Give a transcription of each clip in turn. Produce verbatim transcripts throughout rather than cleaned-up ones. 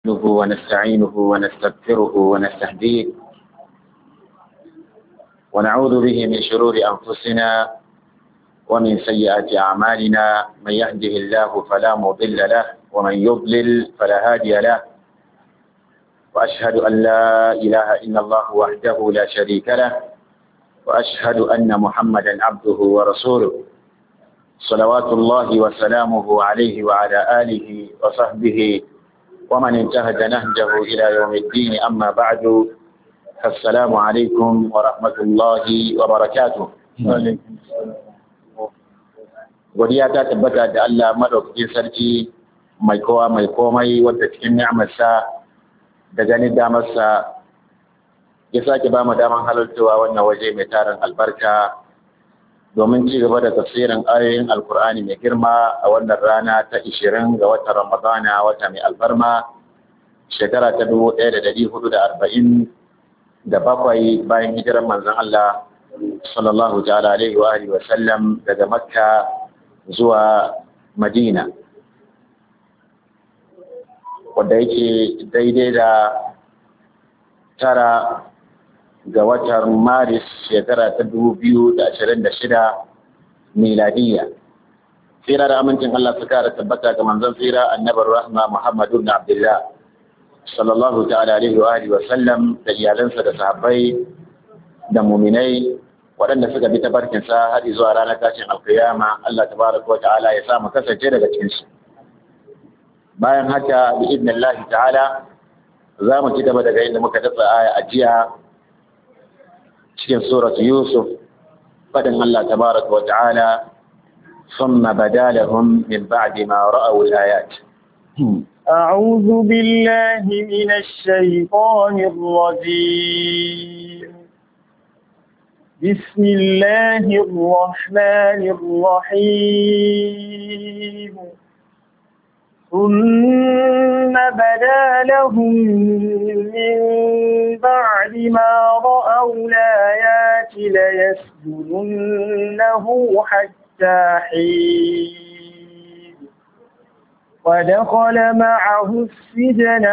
نحمده ونستعينه ونستغفره ونستهديه ونعوذ به من شرور أنفسنا ومن سيئات أعمالنا. من يهده الله فلا مضل له ومن يضلل فلا هادي له، وأشهد أن لا إله إلا الله وحده لا شريك له، وأشهد أن محمدا عبده ورسوله صلوات الله وسلامه عليه وعلى آله وصحبه ومن انتهج نهجه إلى يوم الدين. أما بعد، السلام عليكم ورحمة الله وبركاته. godiya ta tabbata da Allah madaukakin sarki mai kowa mai komai, wanda cikin ni'amarsa da ganin damarsa ya sake ba mu daman halartawa wannan waje mai tarin albarka domin ci gaba da tafsirin ayoyin alkur'ani mai girma a wannan rana ta ishirin ga watan ramadana, wata mai albarma, shekara ta dubu ɗaya da ɗari hudu da arba'in da bakwai bayan hijirar manzon Allah sallallahu ta'ala alaihi wa alihi wa sallam daga Makka zuwa Madina, wanda yake daidai da tara ga watan Maris shekara ta dubu biyu da ashirin da shida miladiyya. Tsira da amincin Allah su kara tabbata ga manzon tsira annabar rahma Muhammadu ibn Abdullah sallallahu ta'ala alaihi wa alihi wa sallam, da iyalansa da sahabbai da muminai waɗanda suka bi tabarkin sa har zuwa ranar tashin alkiyama. Allah tabaraka wa ta'ala ya sa mu kasance daga cikin su. Bayan haka bi idnillahi ta'ala za mu ci gaba daga inda muka datsa aya a jiya cikin suratu Yusuf, fadin Allah tabaraka wa ta'ala thumma badalahum min ba'di ma ra'aw al-ayat. أعوذ بالله من الشيطان الرجيم. بسم الله الرحمن الرحيم. ثم بدا لهم من بعد ما رأوا الآيات ليسجننه حتى حين. ودخل معه السجن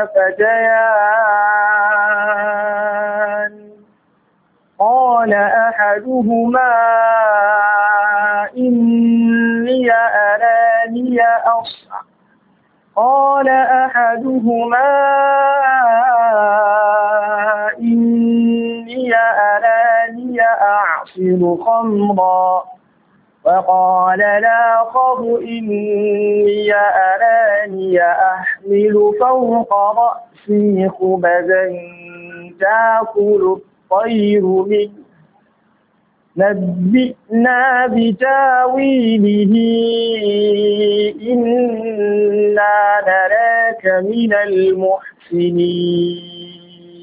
فتيان، قال أحدهما إني أراني أصعد قال أحدهما إني أراني أعصر خمرا، وقال الآخر إني أراني أحمل فوق رأسي خبزا تأكل الطير منه، نبئنا بتاويله إنا نراك من المحسنين.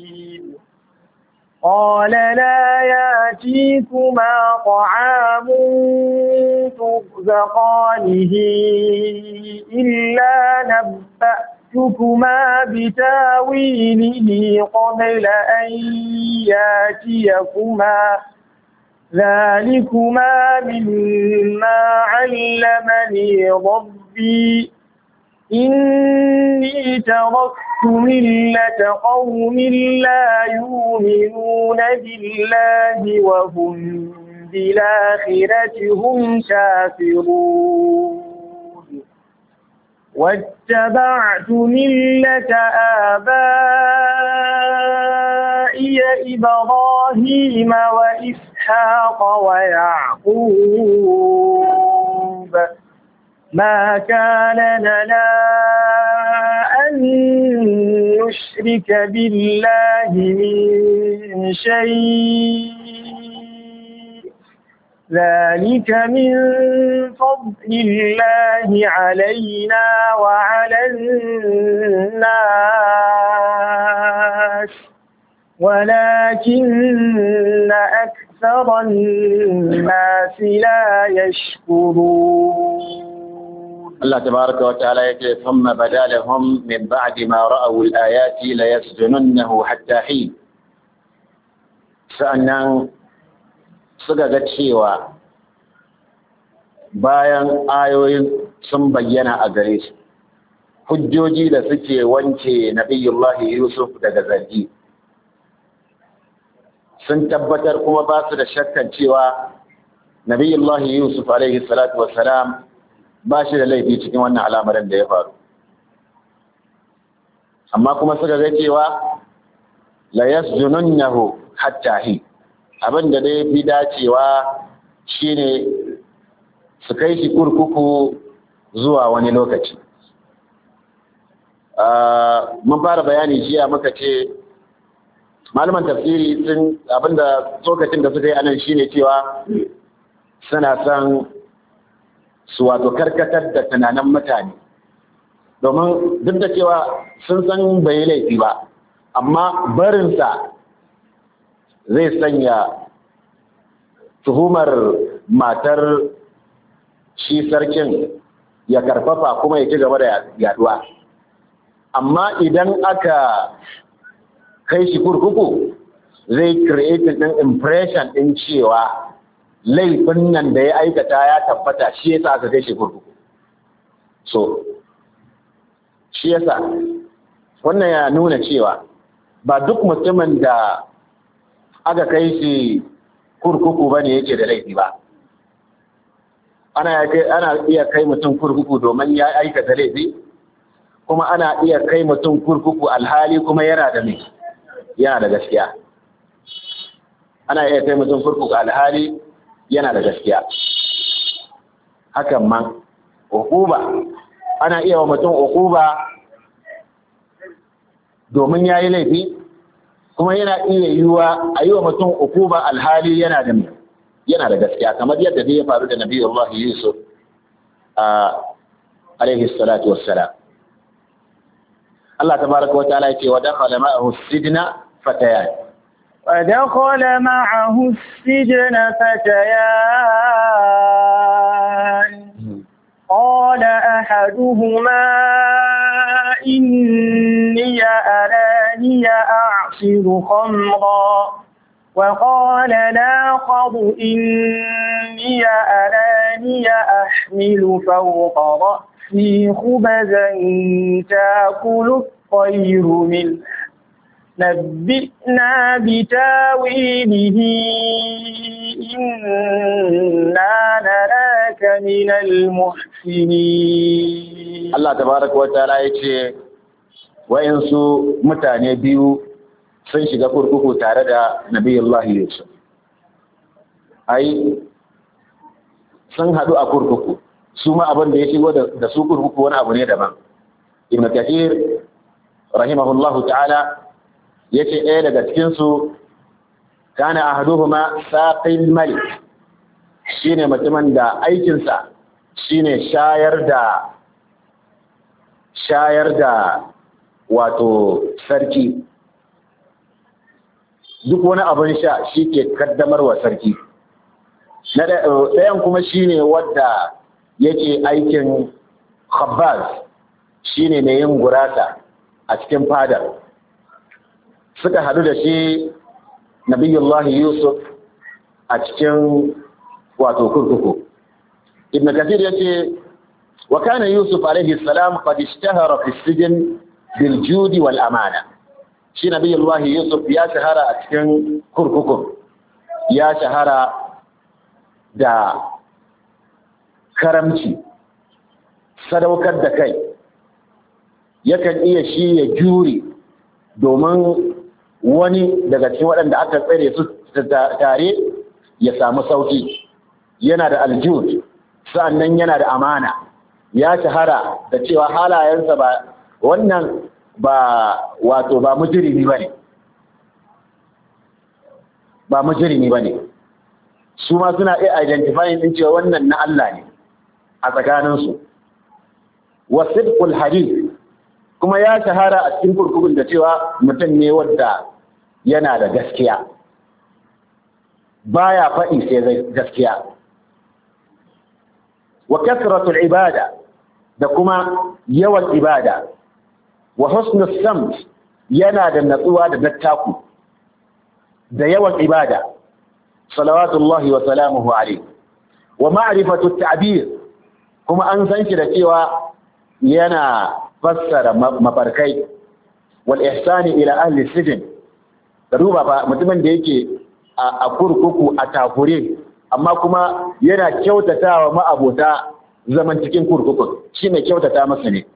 قال لا يأتيكما طعام ترزقانه إلا نبأتكما بتاويله قبل أن يأتيكما، ذلكما مما علمني ربي إني تركت ملة قوم لا يؤمنون بالله وهم بالآخرة هم كافرون، واتبعت ملة آبائي إبراهيم وإسحاق ويعقوب، ما كان لنا أن نشرك بالله من شيء، ذلك من فضل الله علينا وعلى الناس ولكن أكثر الناس لا يشكرون. Allah tabaraka wa ta'ala yake thumma badalahum min ba'di ma ra'aw al-ayati la yasjununnahu hatta hin. Sa'annan suka ga cewa bayan ayoyin sun bayyana a gare su, hujjoji da suke wanke Nabiyullahi Yusuf daga zargi. Sun tabbatar kuma ba su da shakkan cewa Nabiyullahi Yusuf alaihi salatu wassalam ba shi da laifi cikin wannan al'amarin da ya faru. Amma kuma suka ga cewa la yasjununnahu hatta hi, abinda da yafi dacewa shine su kai shi kurkuku zuwa wani lokaci. Mun fara bayani jiya muka ce malaman tafsiri sun abinda tsokacin da suka yi anan shine cewa suna son su wato karkatar da tunanin mutane, domin duk da cewa sun san bai laifi ba, amma barinsa zai sanya tuhumar matar shi sarkin ya karfafa kuma ya ci gaba da yaduwa. Amma idan aka kai shi kurkuku zai create ɗin impression ɗin cewa laifin nan da ya aikata ya tabbata, shi yasa aka kai shi kurkuku. So shi yasa wannan ya nuna cewa ba duk mutumin da aka kai shi kurkuku bane yake da laifi ba. Ana ana iya kai mutum kurkuku domin ya aikata laifi, kuma ana iya kai mutum kurkuku alhali kuma yana da mai yana da gaskiya. Ana iya kai mutum kurkuku alhali yana da gaskiya. Hakan man uquba, ana iya wa mutum uquba domin ya yi laifi, kuma yana iya yiwuwa a yi wa mutum uquba alhali yana da yana da gaskiya, kamar yadda zai faru da Nabiyullahi Yusuf alaihi salatu wassalam. Allah tabaraka wa ta'ala yake wa dakhala ma'ahu as-sijna fatayan wa dakhala ma'ahu as-sijna fatayan qala ahaduhuma inni arani a'siru khamra وقال الآخر إني أراني أحمل فوق رأسي خبزا تأكل الطير منه نبئنا بتاويله إنا نراك من المحسنين. الله تبارك وتعالى يقول وإن سو متاني بيو sun shiga kurkuku tare da Nabiyullahi Yusuf. Ai, sun haɗu a kurkuku, su ma abin da ya shigo da su kurkuku wani abu ne daban. Ibn Kathir, rahimahullahu ta'ala, ya ce ɗaya daga cikinsu, kana a haɗu ma saƙin malik, shi ne mutumin da aikinsa shi ne shayar da shayar da wato sarki. Duk wani abin sha shi ke kaddamar wa sarki. Ɗayan kuma shi ne wadda yake aikin khabbaz, shi ne mai yin gurasa a cikin fadar. Suka haɗu da shi Nabiyullahi Yusuf a cikin wato kurkuku. Ibn Kathir ya ce, wa kana Yusuf alaihi salam qad ishtahara fi sijn bil judi wal amana. Shi Nabiyullahi Yusuf ya shahara a cikin kurkukun, ya shahara da karamci, sadaukar da kai, yakan iya shi ya jure domin wani daga cikin waɗanda aka tsare su tare ya samu sauki. Yana da aljud, sa'annan yana da amana, ya shahara da cewa halayensa ba wannan ba wato ba mujrimi bane ba mujrimi bane su ma suna iya identifying din cewa wannan na Allah ne a tsakanin su. Wa sidqul hadith, kuma ya shahara a cikin kurkukun da cewa mutum ne wanda yana da gaskiya, baya faɗi sai gaskiya. Wa kasratul ibada, da kuma yawan ibada. Wa husnus samt, yana da natsuwa da dattaku da yawan ibada, salawatullahi wa salamuhu alayhi. Wa ma'rifatu ta'bir, kuma an san shi da cewa yana fassara mafarkai wal ihsani ila ahli sijn da duba ba mutumin da yake a kurkuku a takure amma kuma yana kyautatawa ma'abota zaman cikin kurkukun shi mai kyautata masa ne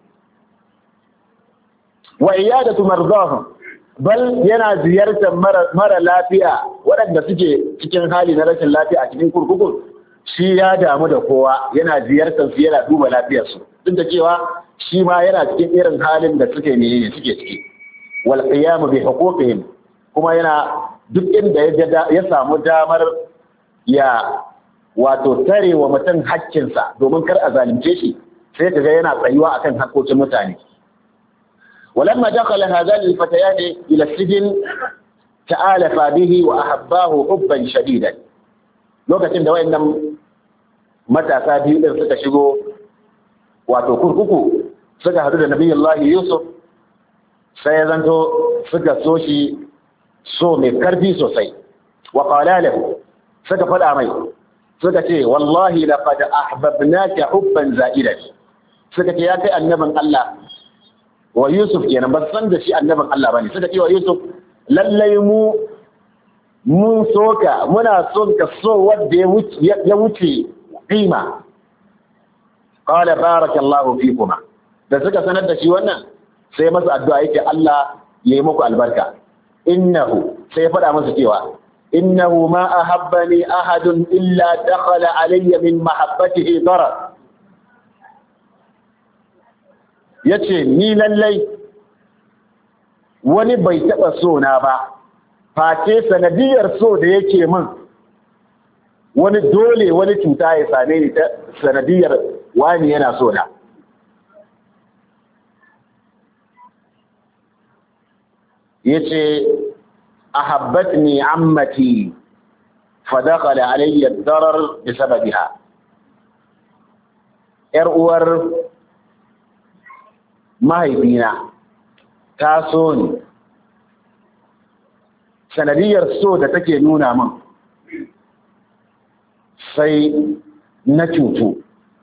wa iyadatu mardahum bal yana ziyartar mara lafiya waɗanda suke cikin hali na rashin lafiya a cikin kurkukun shi ya damu da kowa yana ziyartar su yana duba lafiyarsu duk da cewa shi ma yana cikin irin halin da suke ne suke ciki wal qiyam bi huquqihim kuma yana duk inda ya samu damar ya wato tare wa mutum haƙƙinsa domin kar a zalunce shi sai kaga yana tsayuwa akan haƙƙoƙin mutane ولما دخل هذان الفتيان إلى السجن تآلف به وأحباه حبا شديدا lokacin da wayannan matasa biyu din suka shigo wato kurkuku suka hadu da Nabiyullahi Yusuf sai ya zanto suka so shi so mai karfi sosai wa qala lahu suka fada mai suka ce wallahi laqad ahbabnaka hubban za'idan suka ce ya kai annabin Allah wa Yusuf kenan ba san da shi annabin Allah bane suka ce wa Yusuf lallai mu mun soka muna son ka so wanda ya wuce ya wuce qima qala barakallahu fikuma da suka sanar da shi wannan sai masa addu'a yake Allah ya yi muku albarka innahu sai ya faɗa masa cewa innahu ma ahabbani ahadun illa dakhala alayya min mahabbatihi darar yace ni lallai wani bai taba so na ba face sanadiyar so da yake min wani dole wani cuta ya same ni ta sanadiyar wani yana so na yace ahabbatni ammati fadakhala alayya ad-darar bisababiha yar uwar mahaifina ta so ni sanadiyar so da take nuna min sai na cutu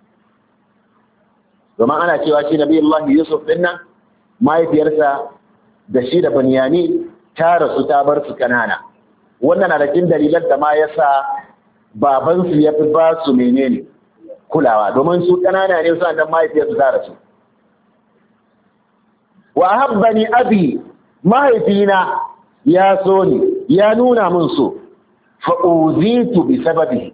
domin ana cewa shi Nabi Allah Yusuf din nan mahaifiyarsa da shi da Bunyani ta rasu ta bar su kanana wannan na da cikin dalilan da ma yasa baban su ya fi ba su menene kulawa domin su kanana ne su da mahaifiyarsu ta rasu wa habbani abi mahaifina ya so ni ya nuna min so fa uzitu bi sababi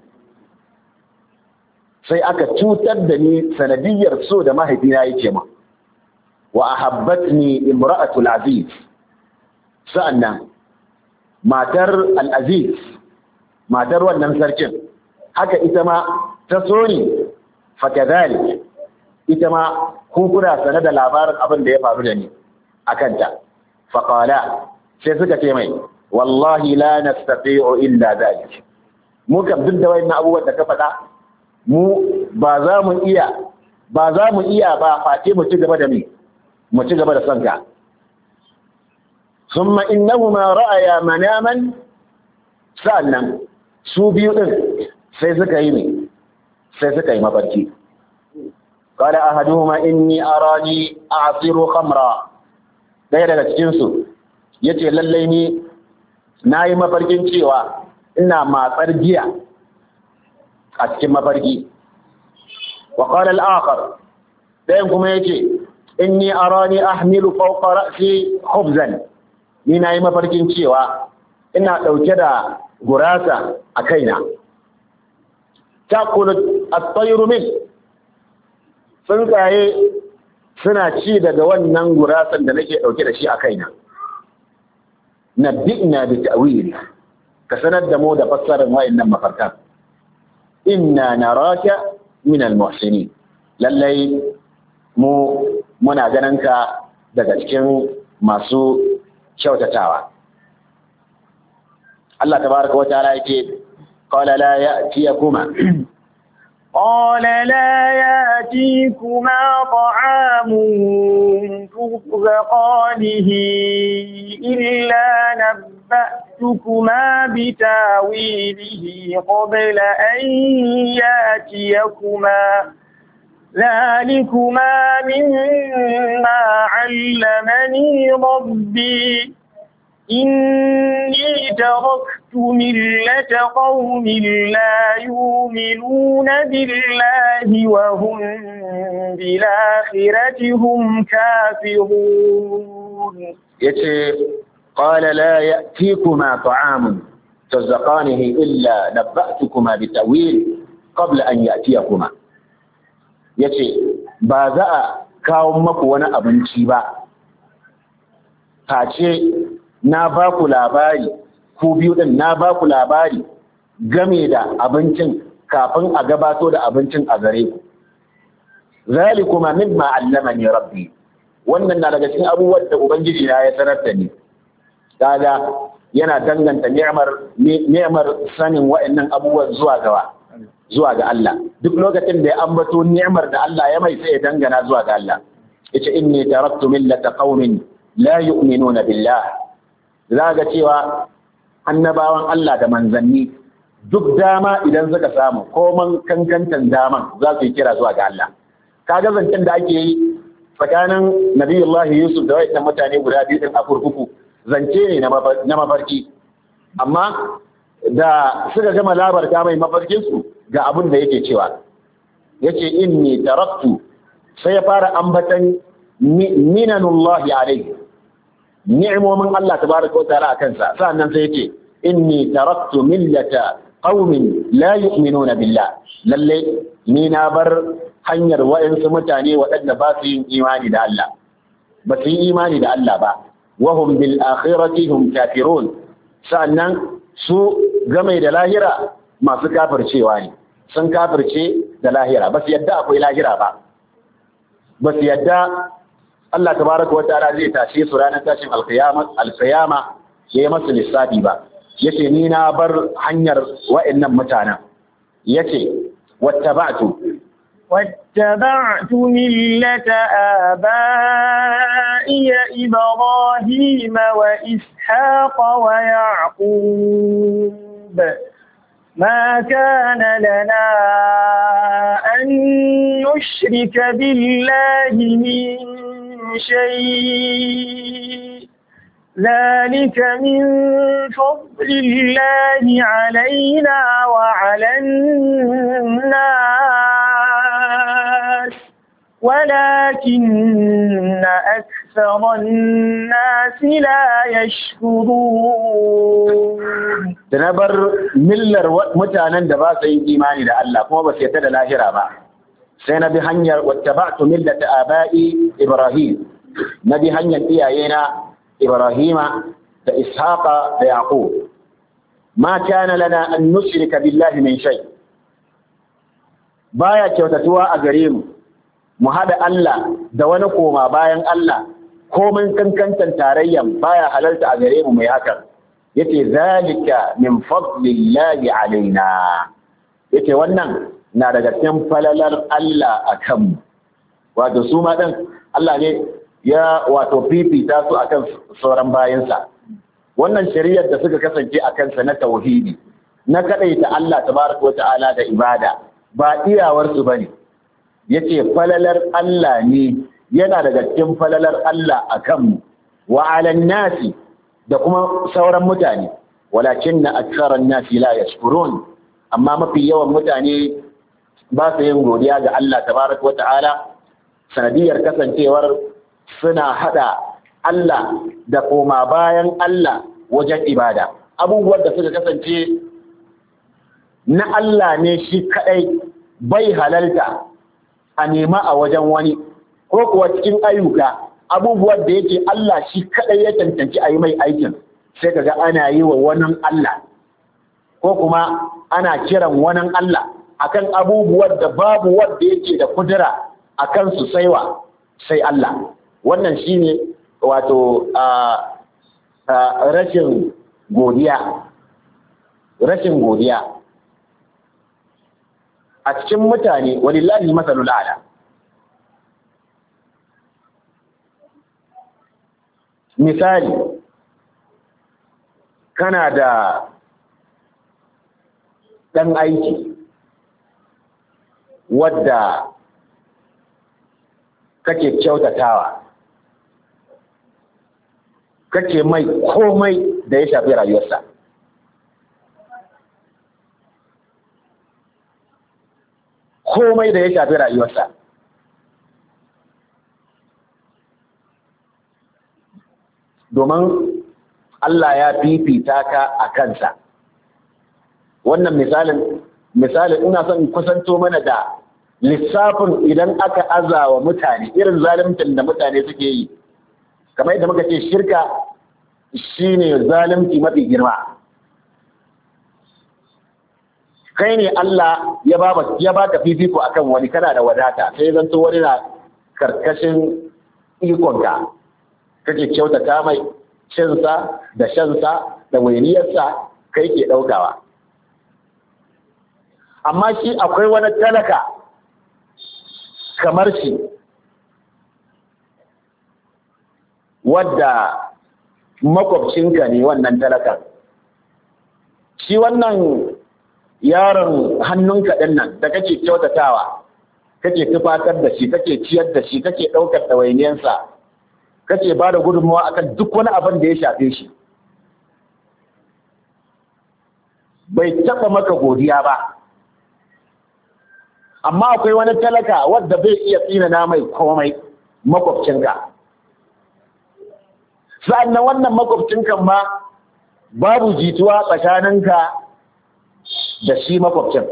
sai aka cutar da ni sanadiyar so da mahaifina yake ma wa ahabbatni imra'atu al-aziz sa'annan matar al-aziz matar wannan sarkin haka ita ma ta so ni fa kadhalik ita ma kun kuna sanar da labarin abin da ya faru da ni akan ta fa qala sai suka ce mai wallahi la nastati'u illa dhalik mu kam duk da wayannan abubuwan da ka faɗa mu ba za mu iya ba za mu iya ba face mu ci gaba da mi mu ci gaba da sanka thumma innahuma ra'aya manaman sa'annan su biyu din sai suka yi ne sai suka yi mafarki qala ahaduhuma inni arani a'siru khamra daya daga cikin su yace lallai ni nayi mafarkin cewa ina matsar giya a cikin mafarki wa qala al-akhar dayan kuma yace inni arani ahmilu fawqa ra'si khubzan ni nayi mafarkin cewa ina dauke da gurasa a kaina taqulu at-tayru min tsuntsaye suna ci daga wannan gurasan da nake dauke da shi a kaina nabbi'na bi ta'wili ka sanar da mu da fassarar wayannan mafarkan inna naraka min al-muhsinin lallai mu muna ganin ka daga cikin masu kyautatawa Allah tabaraka wa ta'ala yake qala la ya'tiyakuma qala la ya'tikuma ta'amun turzaqanihi illa نبأتكما بتاويله قبل أن يأتيكما ذلكما مما علمني ربي إني تركت ملة قوم لا يؤمنون بالله وهم بالآخرة هم كافرون. يتي قال لا يأتيكما طعام ترزقانه إلا نبأتكما بتأويل قبل أن يأتيكما. يتي بازا كاوم مكو وانا أبنشي با face na ba ku labari ku biyu din na ba ku labari game da abincin kafin a gabato da abincin a gare ku. Zalikuma mimma allamani rabbi, wannan na daga cikin abubuwan da ubangiji na ya sanar da ni. Kaga yana danganta ni'mar ni'mar sanin wa'annan abubuwan zuwa gawa zuwa ga Allah. Duk lokacin da ya ambato ni'mar da Allah ya mai sai ya dangana zuwa ga Allah. Yace inni taraktu millata qaumin la yu'minuna billah. Za ga cewa annabawan Allah da manzanni duk dama idan suka samu koman kankantan daman za su yi kira zuwa ga Allah. Kaga zancen da ake yi tsakanin Nabiyullahi Yusuf da wayannan mutane guda biyu din a kurkuku zance ne na mafarki, amma da suka gama labarta mai mafarkin su ga abin da yake cewa yace inni taraktu, sai ya fara ambatan minanullahi alaihi, ni'imomin Allah tabaraka wa ta'ala akan sa. Sannan sai yace inni taraktu millata qaumin la yu'minuna billah, lalle ni na bar hanyar wa'ansu mutane waɗanda ba su yin imani da Allah, ba su yi imani da Allah ba. Wahum bil akhirati hum kafirun, sannan su game da lahira masu kafircewa ne, sun kafirce da lahira, ba su yadda akwai lahira ba, ba su yadda Allah tabaraka wa ta'ala zai tashe su ranar tashin alqiyama alqiyama yayi masu lissafi ba. Yace ni na bar hanyar wa'annan mutanen. Yace wattaba'tu واتبعت ملة آبائي إبراهيم وإسحاق ويعقوب ما كان لنا أن نشرك بالله من شيء ذلك من فضل الله علينا وعلى الناس ولكن أكثر الناس لا يشكرون. تنبر ملر متانا da ba su yin imani da Allah kuma ba su yarda da lahira ba, sai na bi hanyar wattaba'tu millata aba'i Ibrahim, na bi hanyar iyayena Ibrahima da Ishaqa da Yaqub. Ma kana lana an nushrika billahi min shay, baya kyautatuwa a gare mu mu hada Allah da wani koma bayan Allah, komin kankantan tarayyan baya halalta a gare mu mai haka. Yace zalika min fadlillahi alaina, yace wannan na daga cikin falalar Allah akan mu. Wato su ma dan Allah ne ya wato fifita su akan sauran bayansa. Wannan shari'ar da suka kasance a kansa na tauhidi, na kadaita Allah tabaraka wa ta'ala da ibada, ba iyawarsu bane. Yace falalar Allah ne, yana daga cikin falalar Allah akan mu wa 'alan nasi, da kuma sauran mutane. Walakinna aktharan nasi la yashkurun, amma mafi yawan mutane ba su yin godiya ga Allah tabaraka wa ta'ala sanadiyar kasancewar suna hada Allah da koma bayan Allah wajen ibada. Abubuwan da suka kasance na Allah ne shi kadai, bai halalta a nema a wajen wani, ko kuwa cikin ayyuka abubuwan da yake Allah shi kadai ya cancanci a yi mai aikin, sai kaga ana yi wa wani Allah, ko kuma ana kiran wani Allah akan abubuwan da babu wanda yake da kudura akan su saiwa sai Allah. Wannan shine wato rashin godiya, rashin godiya a cikin mutane. Walillahi masalul a'la. Misali, kana da ɗan aiki wadda kake kyautatawa, kake mai komai da ya shafi rayuwarsa. Komai da ya shafi rayuwarsa. Domin Allah ya fifita ka a kansa. Wannan misalin, misalin ina son kusanto mana da lissafin idan aka azawa mutane irin zalimcin da mutane suke yi. Kamar yadda muka ce shirka shine zalimci mafi girma. Kai ne Allah ya ba ya baka fifiko akan wani, kana da wadata sai zanto wani na karkashin ikonka, kake kyautata mai cinsa da shansa da wainiyarsa kai ke ɗaukawa. Amma shi akwai wani talaka kamar shi wadda makwabcinka ne wannan talakan. Shi wannan yaron hannunka ɗin nan da kake kyautatawa, kake tufatar da shi, kake ciyar da shi, kake ɗaukar ɗawainiyarsa, kake ba da gudunmawa akan duk wani abin da ya shafe shi, bai taɓa maka godiya ba. Amma akwai wani talaka wadda bai iya tsinana mai komai, makwabcinka. Sa'annan wannan makwabcinkan ma babu jituwa tsakaninka da shi makwabcin.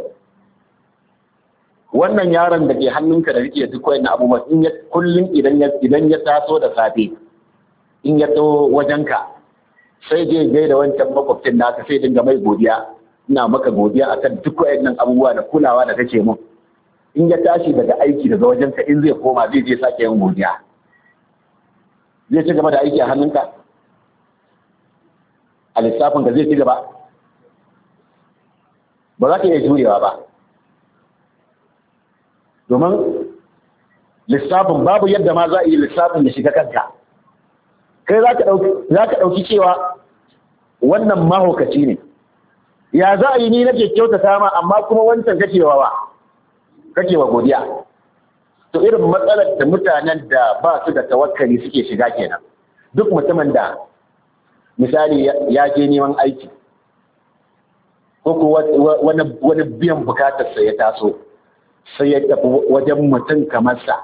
Wannan yaron da ke hannunka da rike duk wani abubuwan, in ya kullum idan ya idan ya taso da safe, in ya taho wajenka, sai je gai da wancan makwabcin naka sai dinga mai godiya, ina maka godiya akan duk wayannan abubuwa da kulawa da kake mun. In ya tashi daga aiki daga wajenka, in zai koma zai je sake yin godiya. Zai ci gaba da aiki a hannunka? A lissafin da zai ci gaba? Ba za ka iya jurewa ba. Domin lissafin babu yadda ma za a yi lissafin da shiga kanka. Kai za ka ɗauki cewa wannan mahaukaci ne. Ya za a yi ni nake kyautata ma amma kuma wancan kakewa ba, kakewa godiya. To irin matsalar da mutanen da ba su da tawakkali suke shiga kenan. Duk mutumin da misali ya je neman aiki, ko ko wani biyan bukatarsa ya taso, sai ya tafi wajen mutum kamar sa,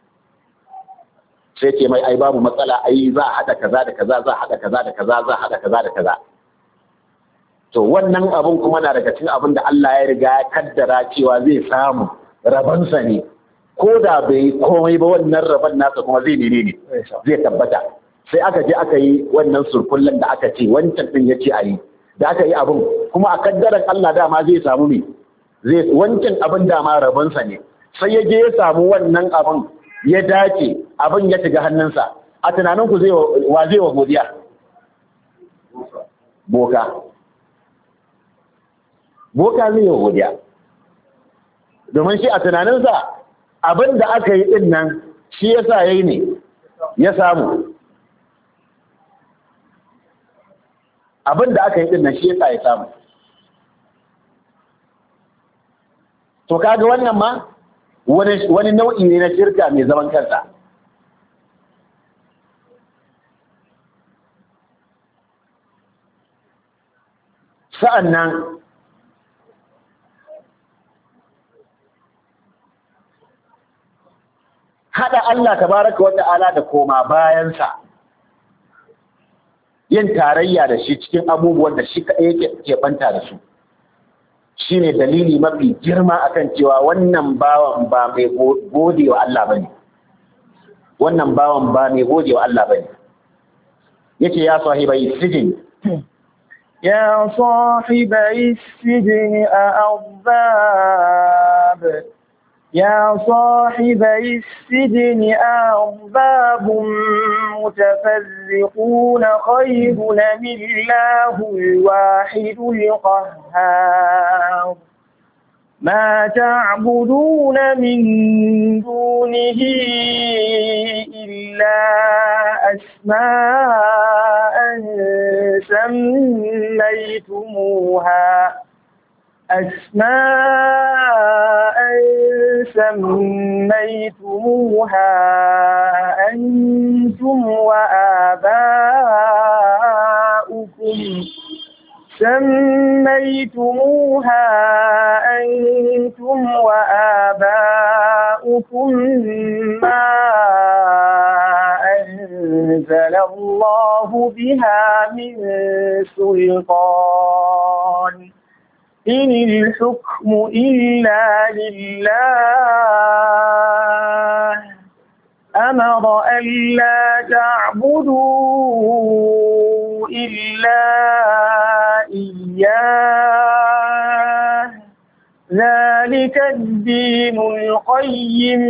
sai ce mai ai babu matsala, ai za a haɗa kaza da kaza, za a haɗa kaza da kaza, za a haɗa kaza da kaza. To wannan abun kuma na daga cikin abin da Allah ya riga ya kaddara cewa zai samu rabansa ne, ko da bai komai ba wannan raban nasa kuma zai nene ne, zai tabbata. Sai aka je aka yi wannan surkullen da aka ce wancan din ya ce a yi, da aka yi abin kuma a kaddaran Allah dama zai samu ne, zai wancan abin dama rabansa ne, sai ya je ya samu wannan abin ya dace, abin ya shiga hannunsa. A tunaninku zai wa zai wa godiya? Boka. Boka zai wa godiya. Domin shi a tunaninsa abin da aka yi din nan shi yasa yayi ne, ya samu. Abin da aka yi din nan shi yasa ya samu. To kaga wannan ma wani wani nau'i ne na shirka mai zaman kansa. Sa'annan hada Allah tabaraka wa ta'ala da koma bayansa, yin tarayya da shi cikin abubuwan da shi kaɗai yake keɓanta da su, shi ne dalili mafi girma akan cewa wannan bawan ba mai gode wa Allah ba ne. Wannan bawan ba mai gode wa Allah ba ne. Yake ya sahibai sijin. Ya sahibai sijin a arbab. يا صاحبي السجن أرباب متفرقون خير أم الله الواحد القهار ما تعبدون من دونه إلا أسماء سميتموها أسماء سميتموها أنتم وآباؤكم سميتموها أنتم وآباؤكم ما أنزل الله بها من سلطان إن الحكم إلا لله أمر ألا تعبدوا إلا إياه ذلك الدين القيم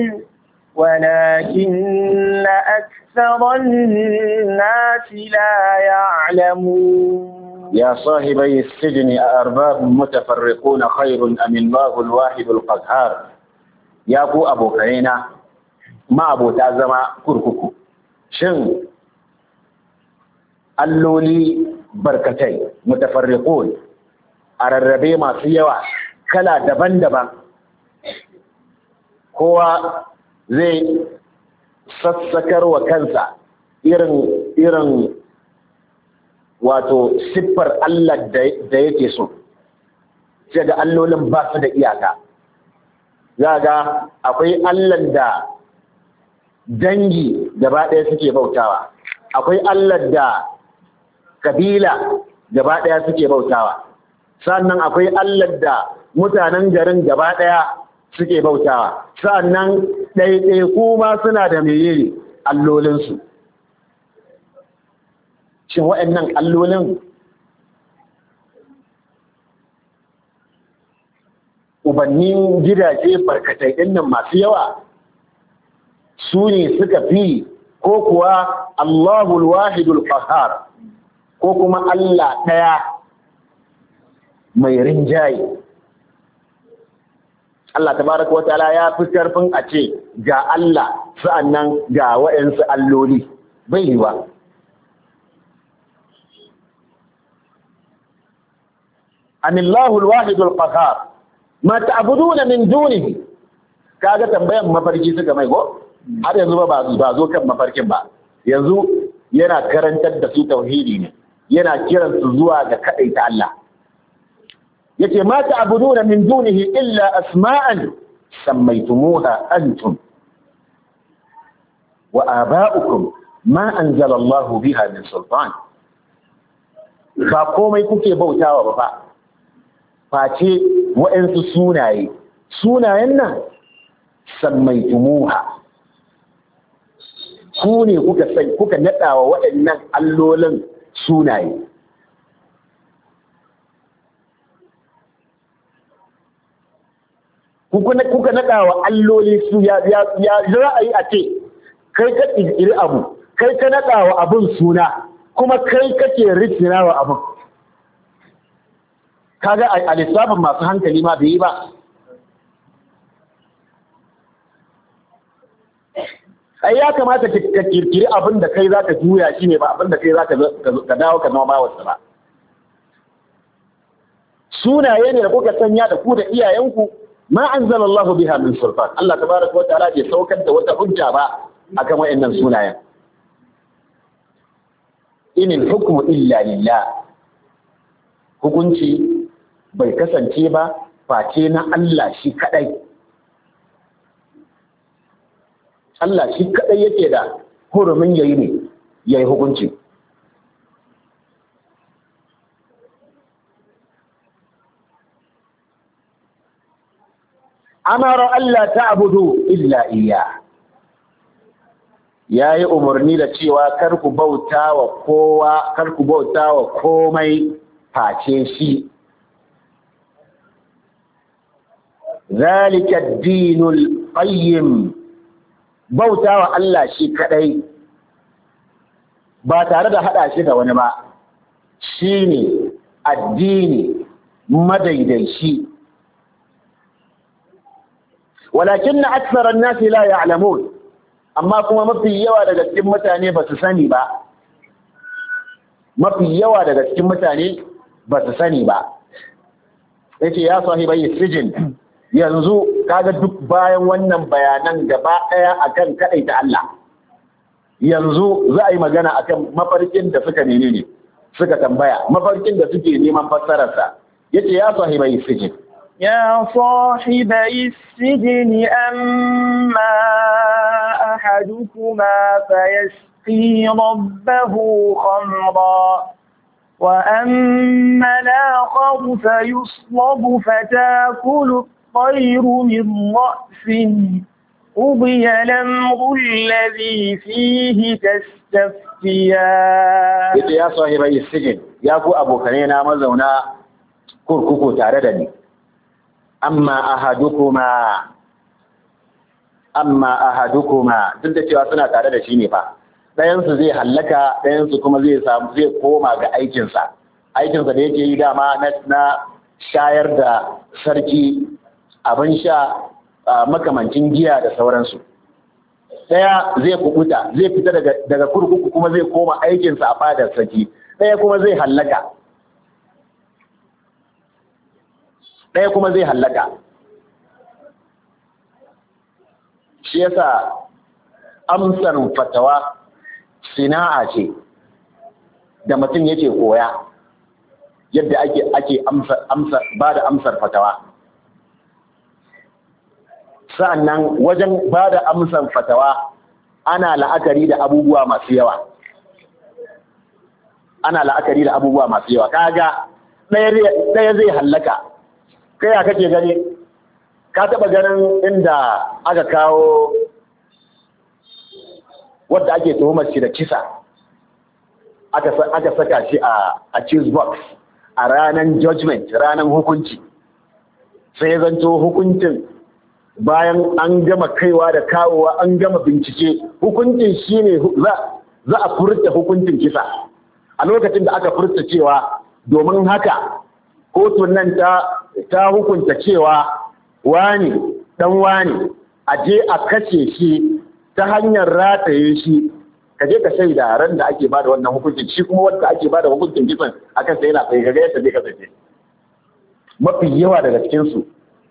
ولكن أكثر الناس لا يعلمون يا صاحبي السجن أأرباب متفرقون خير أم الله الواحد القهار يا أبو أبو كرينا ما أبو تازما كركوكو شن اللولي بركتي متفرقون أرربي ما سيوا كلا دبن دبن هو زي sassakar wa kansa irin irin wato siffar Allah da yake so sai ga allolin ba su da iyaka za ga akwai Allah da dangi gaba ɗaya suke bautawa akwai Allah da kabila gaba ɗaya suke bautawa sannan akwai Allah da mutanen garin gaba ɗaya suke bautawa sannan ɗaiɗaiku ma suna da meye allolinsu shin waɗannan allolin ubannin gidaje barkatai ɗin nan masu yawa su ne suka fi ko kuwa Allahul wahidul qahhar ko kuma Allah ɗaya mai rinjaye Allah tabaraka wa ta'ala ya fi karfin a ce ga Allah sa'annan ga waɗansu alloli bai yi ba. Anillahu al-wahidul qahhar ma ta'buduna min dunihi kaga tambayan mafarki suka mai go har yanzu ba ba zo kan mafarkin ba yanzu yana karantar da su tauhidi ne yana kiransu zuwa ga kadaita Allah yace ma ta'buduna min dunihi illa asma'an sammaytumuha antum wa aba'ukum ma anzala Allahu biha min sultan ba komai kuke bautawa ba fa face wa'ansu sunaye sunayen nan sammaytumuha ku ne kuka sai kuka nadawa waɗannan allolin sunaye kuka naɗa wa alloli su ya ra'ayi a ce kai ka ƙirƙiri abu kai ka naɗa wa abin suna kuma kai kake rikina wa abin kaga a lissafin masu hankali ma bai yi ba ai ya kamata ka ƙirƙiri abin da kai za ka juya shi ne ba abin da kai za ka dawo ka zama wasu ba sunaye ne da kuka sanya da ku da iyayenku ma anzala Allahu biha min sultan Allah tabaraka wa ta'ala bai saukar da wata hujja ba akan wayannan sunayen inil hukmu illa lillah hukunci bai kasance ba face na Allah shi kadai Allah shi kadai yake da hurumin yayi ne yayi hukunci amara Allah ta'budu illa iya yayi umarni da cewa kar ku bauta wa kowa kar ku bauta wa komai face shi zalika ad-dinul qayyim bauta wa Allah shi kadai ba tare da hada shi da wani ba shine addini madaidaici walakin aktharan nasi la ya'lamun amma kuma mafi yawa daga cikin mutane ba su sani ba mafi yawa daga cikin mutane ba su sani ba yace ya sahibai sijin yanzu kaga duk bayan wannan bayanan gaba ɗaya akan kaɗaita Allah, yanzu za a yi magana akan mafarkin da suka nene ne suka tambaya, mafarkin da suke neman fassararsa. Yace ya sahibai sijin يا صاحبي السجن أما أحدكما فيسقي ربه خمرا وأما الآخر فيصلب فتاكل الطير من رأسه قضي الأمر الذي فيه تستفتيان. يا صاحبي السجن يا أبو أبو كنينا مزونا كركوكو تاردني amma ahadukuma amma ahadukuma duk da cewa suna tare da shi ne fa, ɗayansu zai hallaka, ɗayansu kuma zai samu zai koma ga aikinsa aikinsa da yake yi dama na shayar da sarki abin sha makamancin giya da sauransu. Ɗaya zai kubuta, zai fita daga kurkuku kuma zai koma aikinsa a fadar sarki, ɗaya kuma zai hallaka ɗaya kuma zai hallaka. Shi yasa amsar fatawa sina'a ce da mutum yake koya yadda ake ake amsar amsar ba da amsar fatawa. Sa'annan wajen ba da amsar fatawa ana la'akari da abubuwa masu yawa. Ana la'akari da abubuwa masu yawa. Kaga ɗaya zai hallaka. Kai ya kake gani, ka taɓa ganin inda aka kawo wadda ake tuhumar shi da kisa aka saka shi a cheese box a ranar judgment, ranar hukunci, sai zanto hukuncin bayan an gama kaiwa da kawowa an gama bincike, hukuncin shi ne za a furta hukuncin kisa. A lokacin da aka furta cewa domin haka kotun nan ta ta hukunta cewa wani dan wani a je a kashe shi ta hanyar rataye shi, ka je ka shaida ran da ake bada wannan hukuncin, shi kuma wanda ake bada hukuncin kisan akan sai yana tsaye, kaga yadda zai kasance. Mafi yawa daga cikin su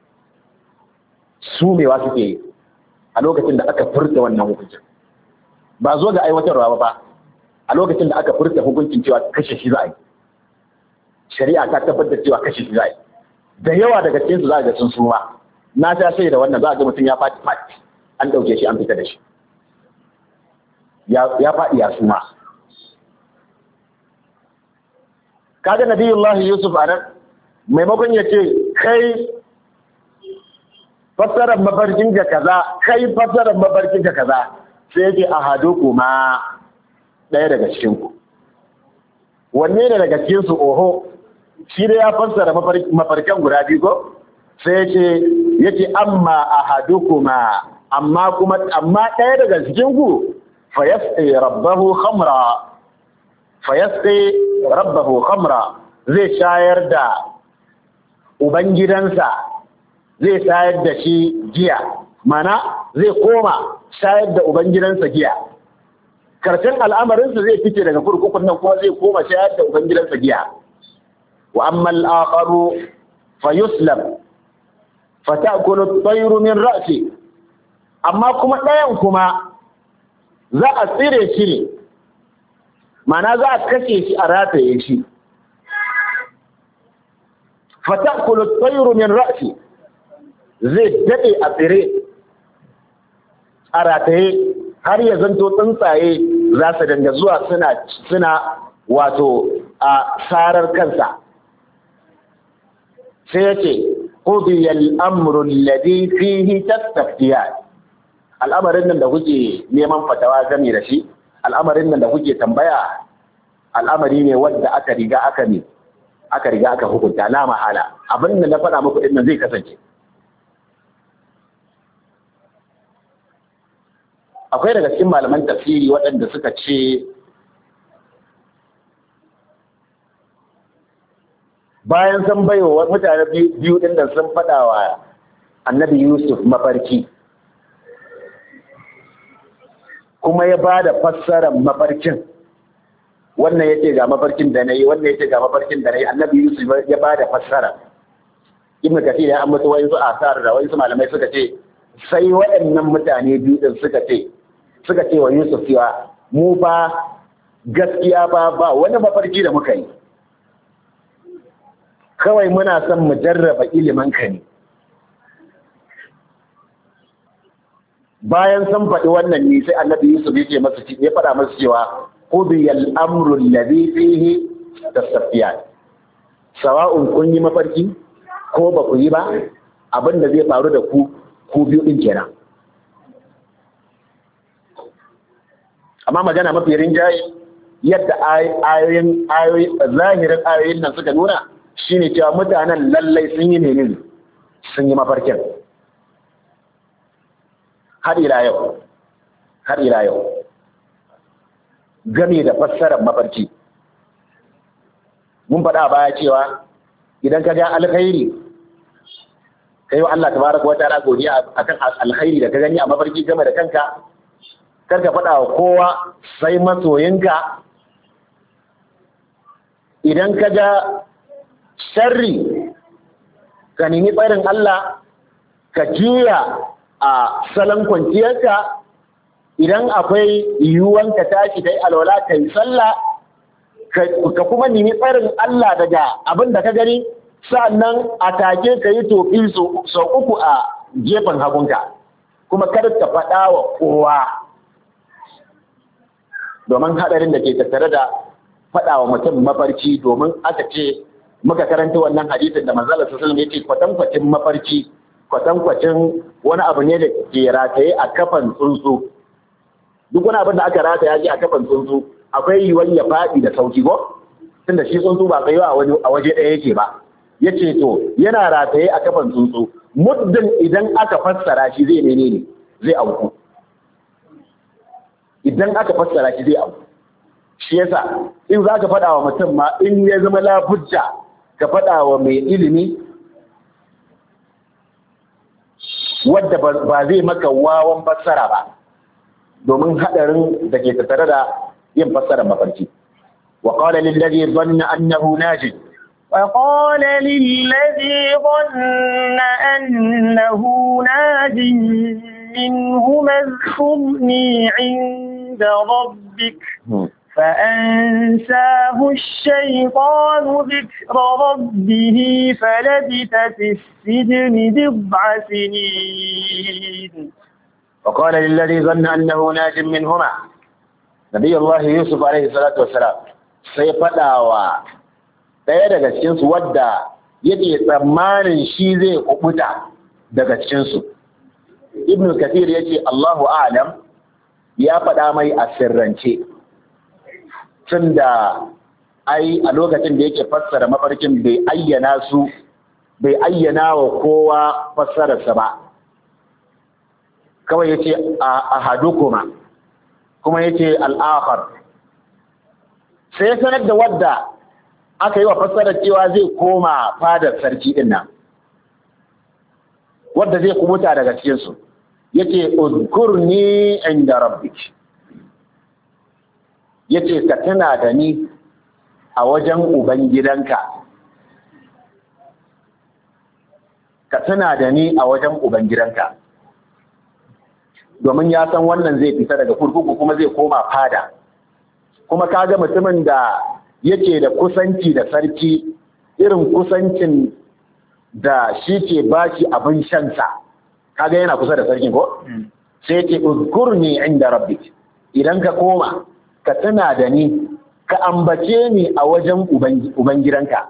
sumewa suke yi a lokacin da aka furta wannan hukuncin, ba zo ga aiwatarwa ba ba, a lokacin da aka furta hukuncin cewa kashe shi za a yi, shari'a ta tabbatar cewa kashe shi za a yi. Da yawa daga cikin su za a ga sun suma. Na ta sai da wannan za a ga mutum ya faɗi faɗi an ɗauke shi an fita da shi, ya faɗi ya suma. Kaga Nabiyullahi Yusuf a nan maimakon ya ce kai fassarar mafarkin ka kaza, kai fassarar mafarkin ka kaza, sai yake a hado kuma ɗaya daga cikin ku. Wanne ne daga cikin su? Oho, shi da ya fassara mafarkan guda biyu ko sai yace yace amma ahadukuma, amma kuma amma ɗaya daga cikin ku fa yasqi rabbahu khamra fa yasqi rabbahu khamra, zai shayar da ubangidansa, zai shayar da shi giya, mana zai koma shayar da ubangidansa giya. Karshen al'amarinsa zai fice daga kurkukun nan kuma zai koma shayar da ubangidansa giya. Wa amma al'akaru fa yuslam fa ta'kulu at-tayru min ra'si, amma kuma ɗayan kuma za a tsire shi ne, mana za a kashe shi a rataye shi. Fa ta'kulu at-tayru min ra'si, zai dade a tsire a rataye har ya zanto tsuntsaye za su danga zuwa suna suna wato a sarar kansa. Sai ya ce qudiya al-amru alladhi fihi tastaftiyan, al'amarin nan da kuke neman fatawa game da shi, al'amarin nan da kuke tambaya, al'amari ne wanda aka riga aka ne aka riga aka hukunta, la mahala. Abin da na faɗa muku din nan zai kasance. Akwai daga cikin malaman tafsiri waɗanda suka ce bayan sun baiwa mutane biyu ɗin da sun faɗa wa annabi Yusuf mafarki, kuma ya ba da fassarar mafarkin, wannan ya ce ga mafarkin da na yi, wannan ya ce ga mafarkin da na yi, annabi Yusuf ya ba da fassara. Ibn Kathir ya ambata wayansu asar da wayansu malamai suka ce sai waɗannan mutane biyu din suka ce suka ce wa Yusuf cewa mu ba gaskiya ba ba wani mafarki da muka yi, kawai muna son mu jarraba ilimin ka ne. Bayan sun faɗi wannan ne sai annabi Yusuf ya ce masa ya faɗa masa cewa qudiyal amru alladhi fihi tastafiyan, sawa'un kun yi mafarki ko ba ku yi ba, abin da zai faru da ku ku biyu din kenan. Amma magana mafi rinjaye yadda ayoyin ayoyin zahirin ayoyin nan suka nuna shine cewa mutanen lallai sun yi menene sun yi mafarkin har ila yau har ila yau game da fassarar mafarki. Mun faɗa baya cewa idan ka ga alkhairi kai wa Allah tabaraka wa ta'ala godiya akan alkhairi da ka gani a mafarki game da kanka, kar ka faɗa wa kowa sai masoyinka. Idan ka ga sharri ka nemi tsarin Allah, ka juya a salon kwanciyarka. Idan akwai yiwuwan ka tashi kai alwala kai sallah, ka kuma nemi tsarin Allah daga abin da ka gani, sa'annan a take ka yi tofi sau uku a gefen hagunka, kuma kar ka faɗa wa kowa, domin haɗarin da ke tattare da faɗa wa mutum mafarki. Domin aka ce muka karanta wannan hadisin da manzo Allah sallallahu alaihi wasallam yake kwatankwacin mafarki kwatankwacin wani abu ne da ke rataye a kafan tsuntsu. Duk wani abin da aka rataya shi a kafan tsuntsu akwai yiwuwar ya faɗi da sauki ko, tunda shi tsuntsu ba tsayuwa a waje ɗaya yake ba. Yace to yana rataye a kafan tsuntsu, muddin idan aka fassara shi zai menene zai auku. Idan aka fassara shi zai auku. Shi yasa in za ka faɗa wa mutum ma in ya zama labujja ka faɗa wa mai ilimi wadda ba zai maka wawan fassara ba, domin haɗarin da ke tattare da yin fassarar mafarki. Wa qala lil ladhi dhanna annahu najid, wa qala lil ladhi dhanna annahu najid minhum adhkurni 'inda rabbik فأنساه الشيطان ذكر ربه فلبث في السجن بضع سنين. وقال للذي ظن أنه ناج منهما نبي الله يوسف عليه الصلاة والسلام sai faɗawa ɗaya daga cikinsu wadda yake tsammanin shi zai kubuta daga cikinsu. Ibn Kathir yace Allahu a'lam, ya faɗa mai a sirrance, tun da ai a lokacin da yake fassara mafarkin bai ayyana su bai ayyana wa kowa fassararsa ba, kawai yace a ahadukuma kuma yace al-akhar. Sai sanar da wadda aka yi wa fassarar cewa zai koma fadar sarki din nan, wadda zai kubuta daga cikin su, yace uzkurni inda rabbik, yace ka tuna da ni a wajen ubangidanka, ka tuna da ni a wajen ubangidanka, domin ya san wannan zai fita daga kurkuku kuma zai koma fada. Kuma kaga mutumin da yake da kusanci da sarki, irin kusancin da shi ke bashi abin shansa, kaga yana kusa da sarkin ko? Sai ce uzkurni inda rabbik, idan ka koma ka tuna da ni, ka ambace ni a wajen ubangidanka.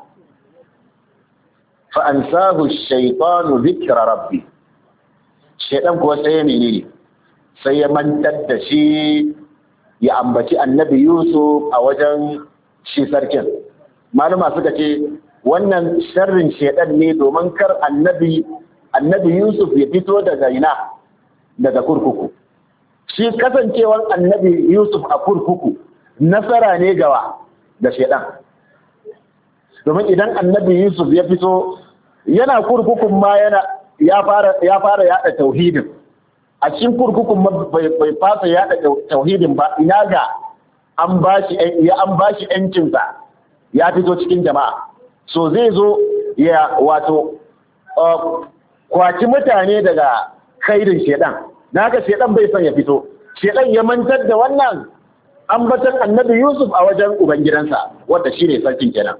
Fa ansahu ash-shaytanu dhikra rabbi, shaytan kuwa sai ya menene sai ya mantar da shi ya ambaci annabi Yusuf a wajen shi sarkin. Malama suka ce wannan sharrin shaytan ne, domin kar annabi annabi Yusuf ya fito daga ina daga kurkuku. Shi kasancewar annabi Yusuf a kurkuku nasara ne gawa da shaidan, domin idan annabi Yusuf ya fito yana kurkukun ma yana ya fara ya fara yada tauhidin a cikin kurkukun ma bai bai fasa yada tauhidin ba, ina ga an bashi ya an bashi yancin sa ya fito cikin jama'a. So zai zo ya wato kwaci mutane daga kairin shedan. Naka shedan bai son ya fito. Shedan ya mantar da wannan ambatan annabi Yusuf a wajen ubangidansa wanda shine sarkin kenan.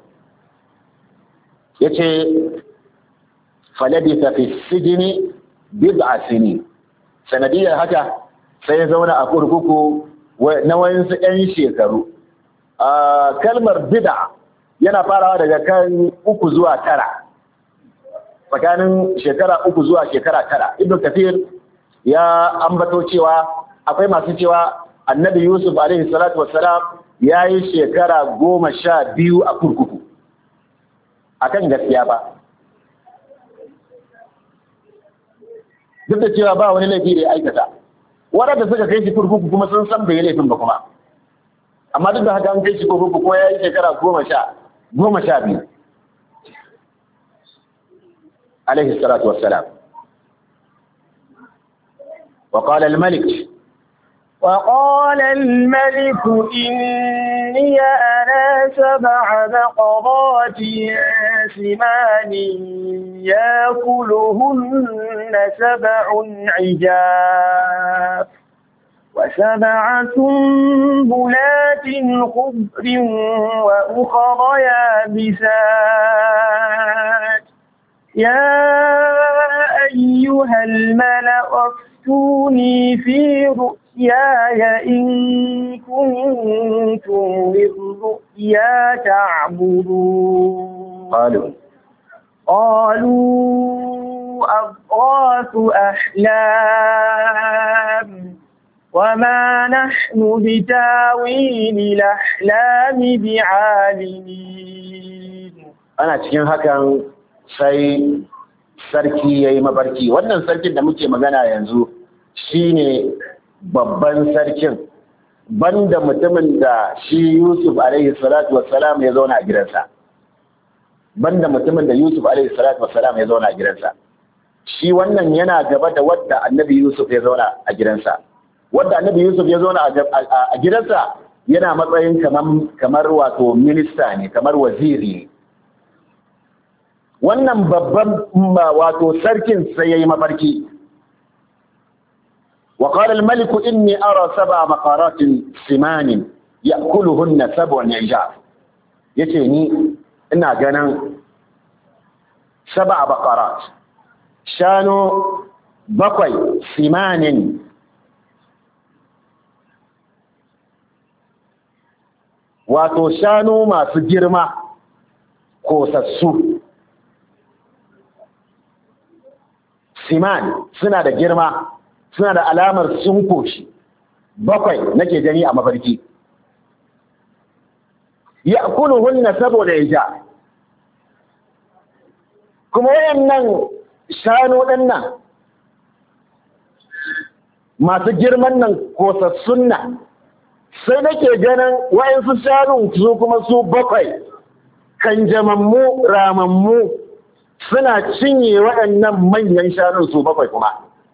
Yace falabitha fi sijni bid'a sinin. Sanadiyar haka sai ya zauna a kurkuku na wayansu 'yan shekaru. Kalmar bid'a yana farawa daga kan uku zuwa tara. Tsakanin shekara uku zuwa shekara tara. Ibn Kathir ya ambato cewa akwai masu cewa annabi Yusuf alaihi salatu wassalam ya yi shekara goma sha biyu a kurkuku. Akan gaskiya ba. Duk da cewa ba wani laifi da ya aikata. Waɗanda suka kai shi kurkuku kuma sun san bai laifin ba kuma. Amma duk da haka an kai shi kurkuku ko ya yi shekara goma sha goma sha biyu. Alaihi salatu wassalam. وقال الملك وقال الملك إني أرى سبع بقرات سمان يأكلهن سبع عجاف وسبع سنبلات خضر وأخر يابسات يا أيها الملأ افتوني في رؤياي إن كنتم للرؤيا تعبدون قالوا قالوا أضغاث أحلام وما نحن بتاويل الأحلام بعالمين. أنا cikin hakan sai sarki yayi mabarki. Wannan sarkin da muke magana yanzu shine babban sarkin, banda mutumin da shi Yusuf alaihi salatu wassalam ya zauna a gidansa. Banda mutumin da Yusuf alaihi salatu wassalam ya zauna a gidansa. Shi wannan yana gaba da wadda annabi Yusuf ya zauna a gidansa. Wadda annabi Yusuf ya zauna a gidansa yana matsayin kamar wato minista ne, kamar waziri. Wannan babban wato sarkin sai yayi mafarki. وقال الملك إني أرى سبع بقرات سمان يأكلهن سبع عجاف. يتيني إنا جنان سبع بقرات شانو بقي سمان wato shanu masu girma kosassu. Siman suna da girma, suna da alamar sun koshi. Bakwai nake gani a mafarki. Ya'kuluhunna saboda ija. Kuma wayannan shanu ɗin nan masu girman nan kosassun nan sai nake ganin wayansu shanun su kuma su bakwai kanjamammu ramammu suna cinye waɗannan manyan shanun su bakwai kuma.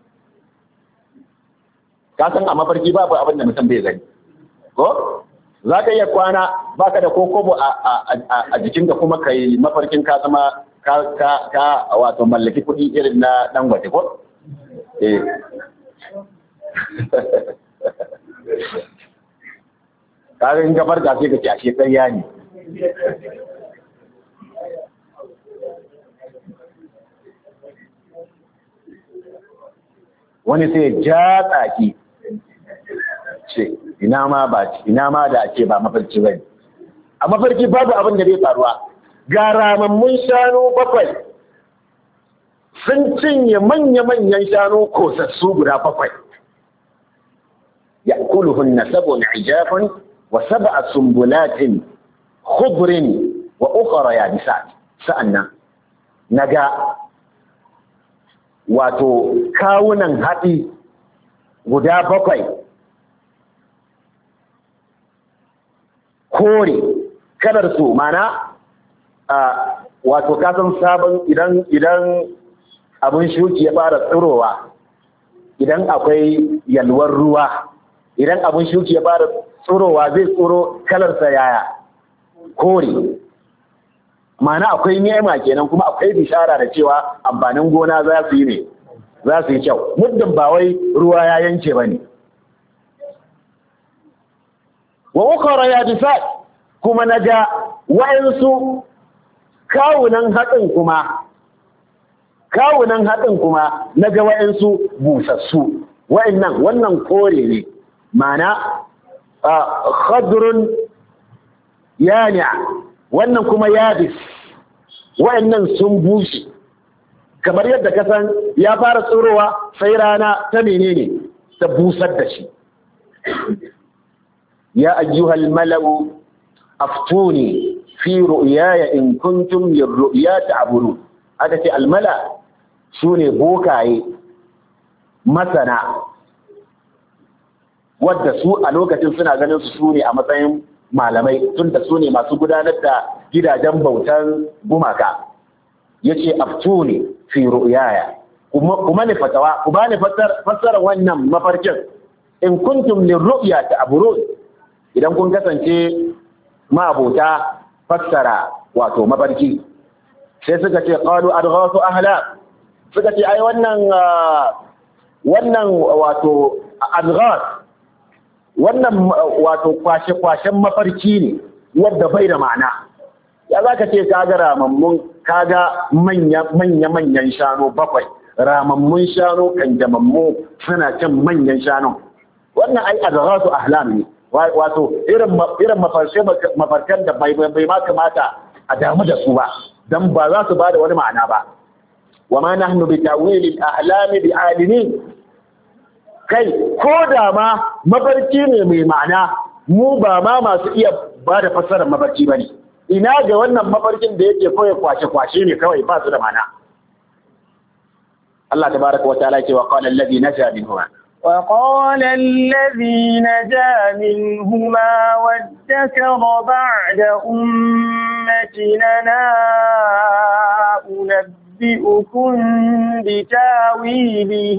Ka san a mafarki babu abin da mutum bai gani. Ko? Za ka iya kwana baka da kokobo a jikinka kuma ka yi mafarkin ka zama ka wato mallaki kuɗi irin na Dangote ko? Eh. Karin gabar da sai ka ce ashe ƙarya ne. Wani sai ja tsaki ce ina ma ba ina ma da ake ba mafarki bane. A mafarki babu abin da zai faruwa. Ga ramammun shanu bakwai sun cinye manya-manyan shanu kosassu guda bakwai. Ya'kuluhunna sab'un 'ijafun wa sab'a sumbulatin khudrin wa ukhra yabisat. Sa'annan naga wato kawunan haɗi guda bakwai kore kadar su mana a wato kasan sabon idan idan abin shuki ya fara tsirowa, idan akwai yalwar ruwa, idan abin shuki ya fara tsirowa zai tsiro kalarsa yaya kore. ma'ana akwai ni'ima kenan kuma akwai bishara da cewa amfanin gona za su yi ne za su yi kyau muddin ba wai ruwa ya yanke bane wa ukhra yabisat kuma naga wa'ansu kawunan hadin kuma kawunan hadin kuma naga wa'ansu busassu wa'annan wannan kore ne ma'ana khadrun yani wannan kuma yabis wa'annan sun bushe kamar yadda ka san ya fara tsirowa sai rana ta menene ta busar da shi ya ayyuhal mala'u aftuni fi ru'yaya in kuntum lirru'ya ta'burun aka ce almala sune bokaye masana wadda su a lokacin suna ganin su sune a matsayin malamai tunda sune masu gudanar da gidajen bautan gumaka yace aftuni fi ru'yaya kuma kuma ne fatawa ku bani fassara wannan mafarkin in kuntum lirru'ya ta'burun idan kun kasance ma'abota fassara wato mafarki sai suka ce qalu adghasu ahla suka ce ai wannan wannan wato adghas wannan wato kwashe-kwashen mafarki ne wanda bai da ma'ana ya zaka ce kaga ramammun kaga manya manya manyan shanu bakwai ramammun shanu kanjamammu suna cin manyan shanu wannan ai adghasu ahlam ne wato irin irin mafarkan da bai bai ma kamata a damu da su ba dan ba za su bada wani ma'ana ba wa ma nahnu bi ta'wil al-ahlam bi alimin kai ko da ma mafarki ne mai ma'ana mu ba ma masu iya bada fassarar mafarki bane ina ga wannan mafarkin da yake koyi kwashe kwashe ne kawai ba su da ma'ana Allah tabaaraka wa ta'ala ce wa qala alladhi naja minhuma وقال الذي نجا منهما وادكر بعد أمتنا أنبئكم بتاويله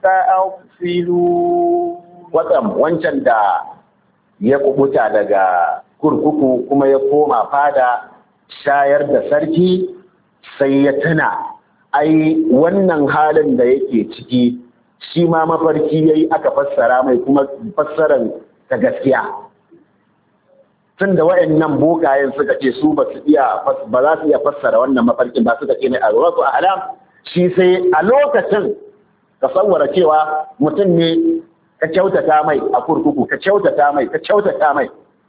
فأرسلوا وتم wancan da ya kubuta daga kurkuku kuma ya koma fada shayar da sarki sai ya tuna ai wannan halin da yake ciki shi ma mafarki yayi aka fassara mai kuma fassaran ta gaskiya tunda wayannan bokayen suka ce su ba su iya ba za su iya fassara wannan mafarkin ba suka ce mai arwasu ahlam shi sai a lokacin ka sawara cewa mutum ne ka kyautata mai a kurkuku ka kyautata mai ka kyautata mai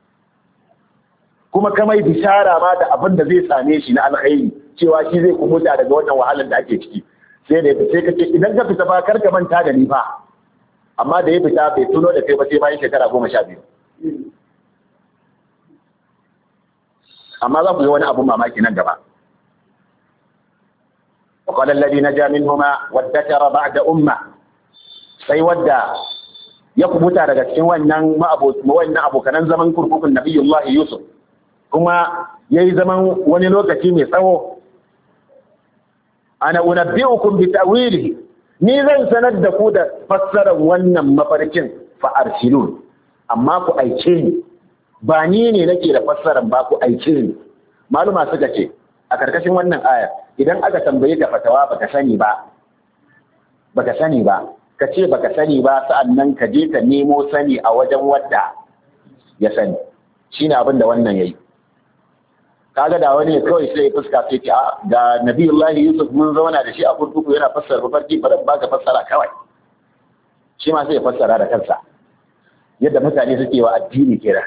kuma ka mai bishara ma da abin da zai same shi na alkhairi cewa shi zai kubuta daga wannan wahalar da ake ciki sai da sai ka ce idan ka fita ba kar ka manta da ni fa amma da ya fita bai tuno da kai ba sai bayan shekara goma sha biyu amma za ku yi wani abun mamaki nan gaba وقال الذي نجا منهما وادكر بعد أمة sai wadda ya kubuta daga cikin wannan wannan abokanan zaman kurkukun Nabiyullahi Yusuf kuma yayi zaman wani lokaci mai tsawo ana unabbi'ukum bi ta'wilihi ni zan sanar da ku da fassarar wannan mafarkin fa arsilun amma ku aice ni ba ni ne nake da fassarar ba ku aice ni maluma suka ce a karkashin wannan aya idan aka tambaye ka fatawa baka sani ba baka sani ba ka ce baka sani ba sa'annan ka je ka nemo sani a wajen wadda ya sani shine abin da wannan yayi kaga da wani kawai sai fuska sai ce ga Nabiyullahi Yusuf mun zauna da shi a kurkuku yana fassara mafarki ba ba ka fassara kawai shi ma sai ya fassara da kansa yadda mutane suke wa addini kenan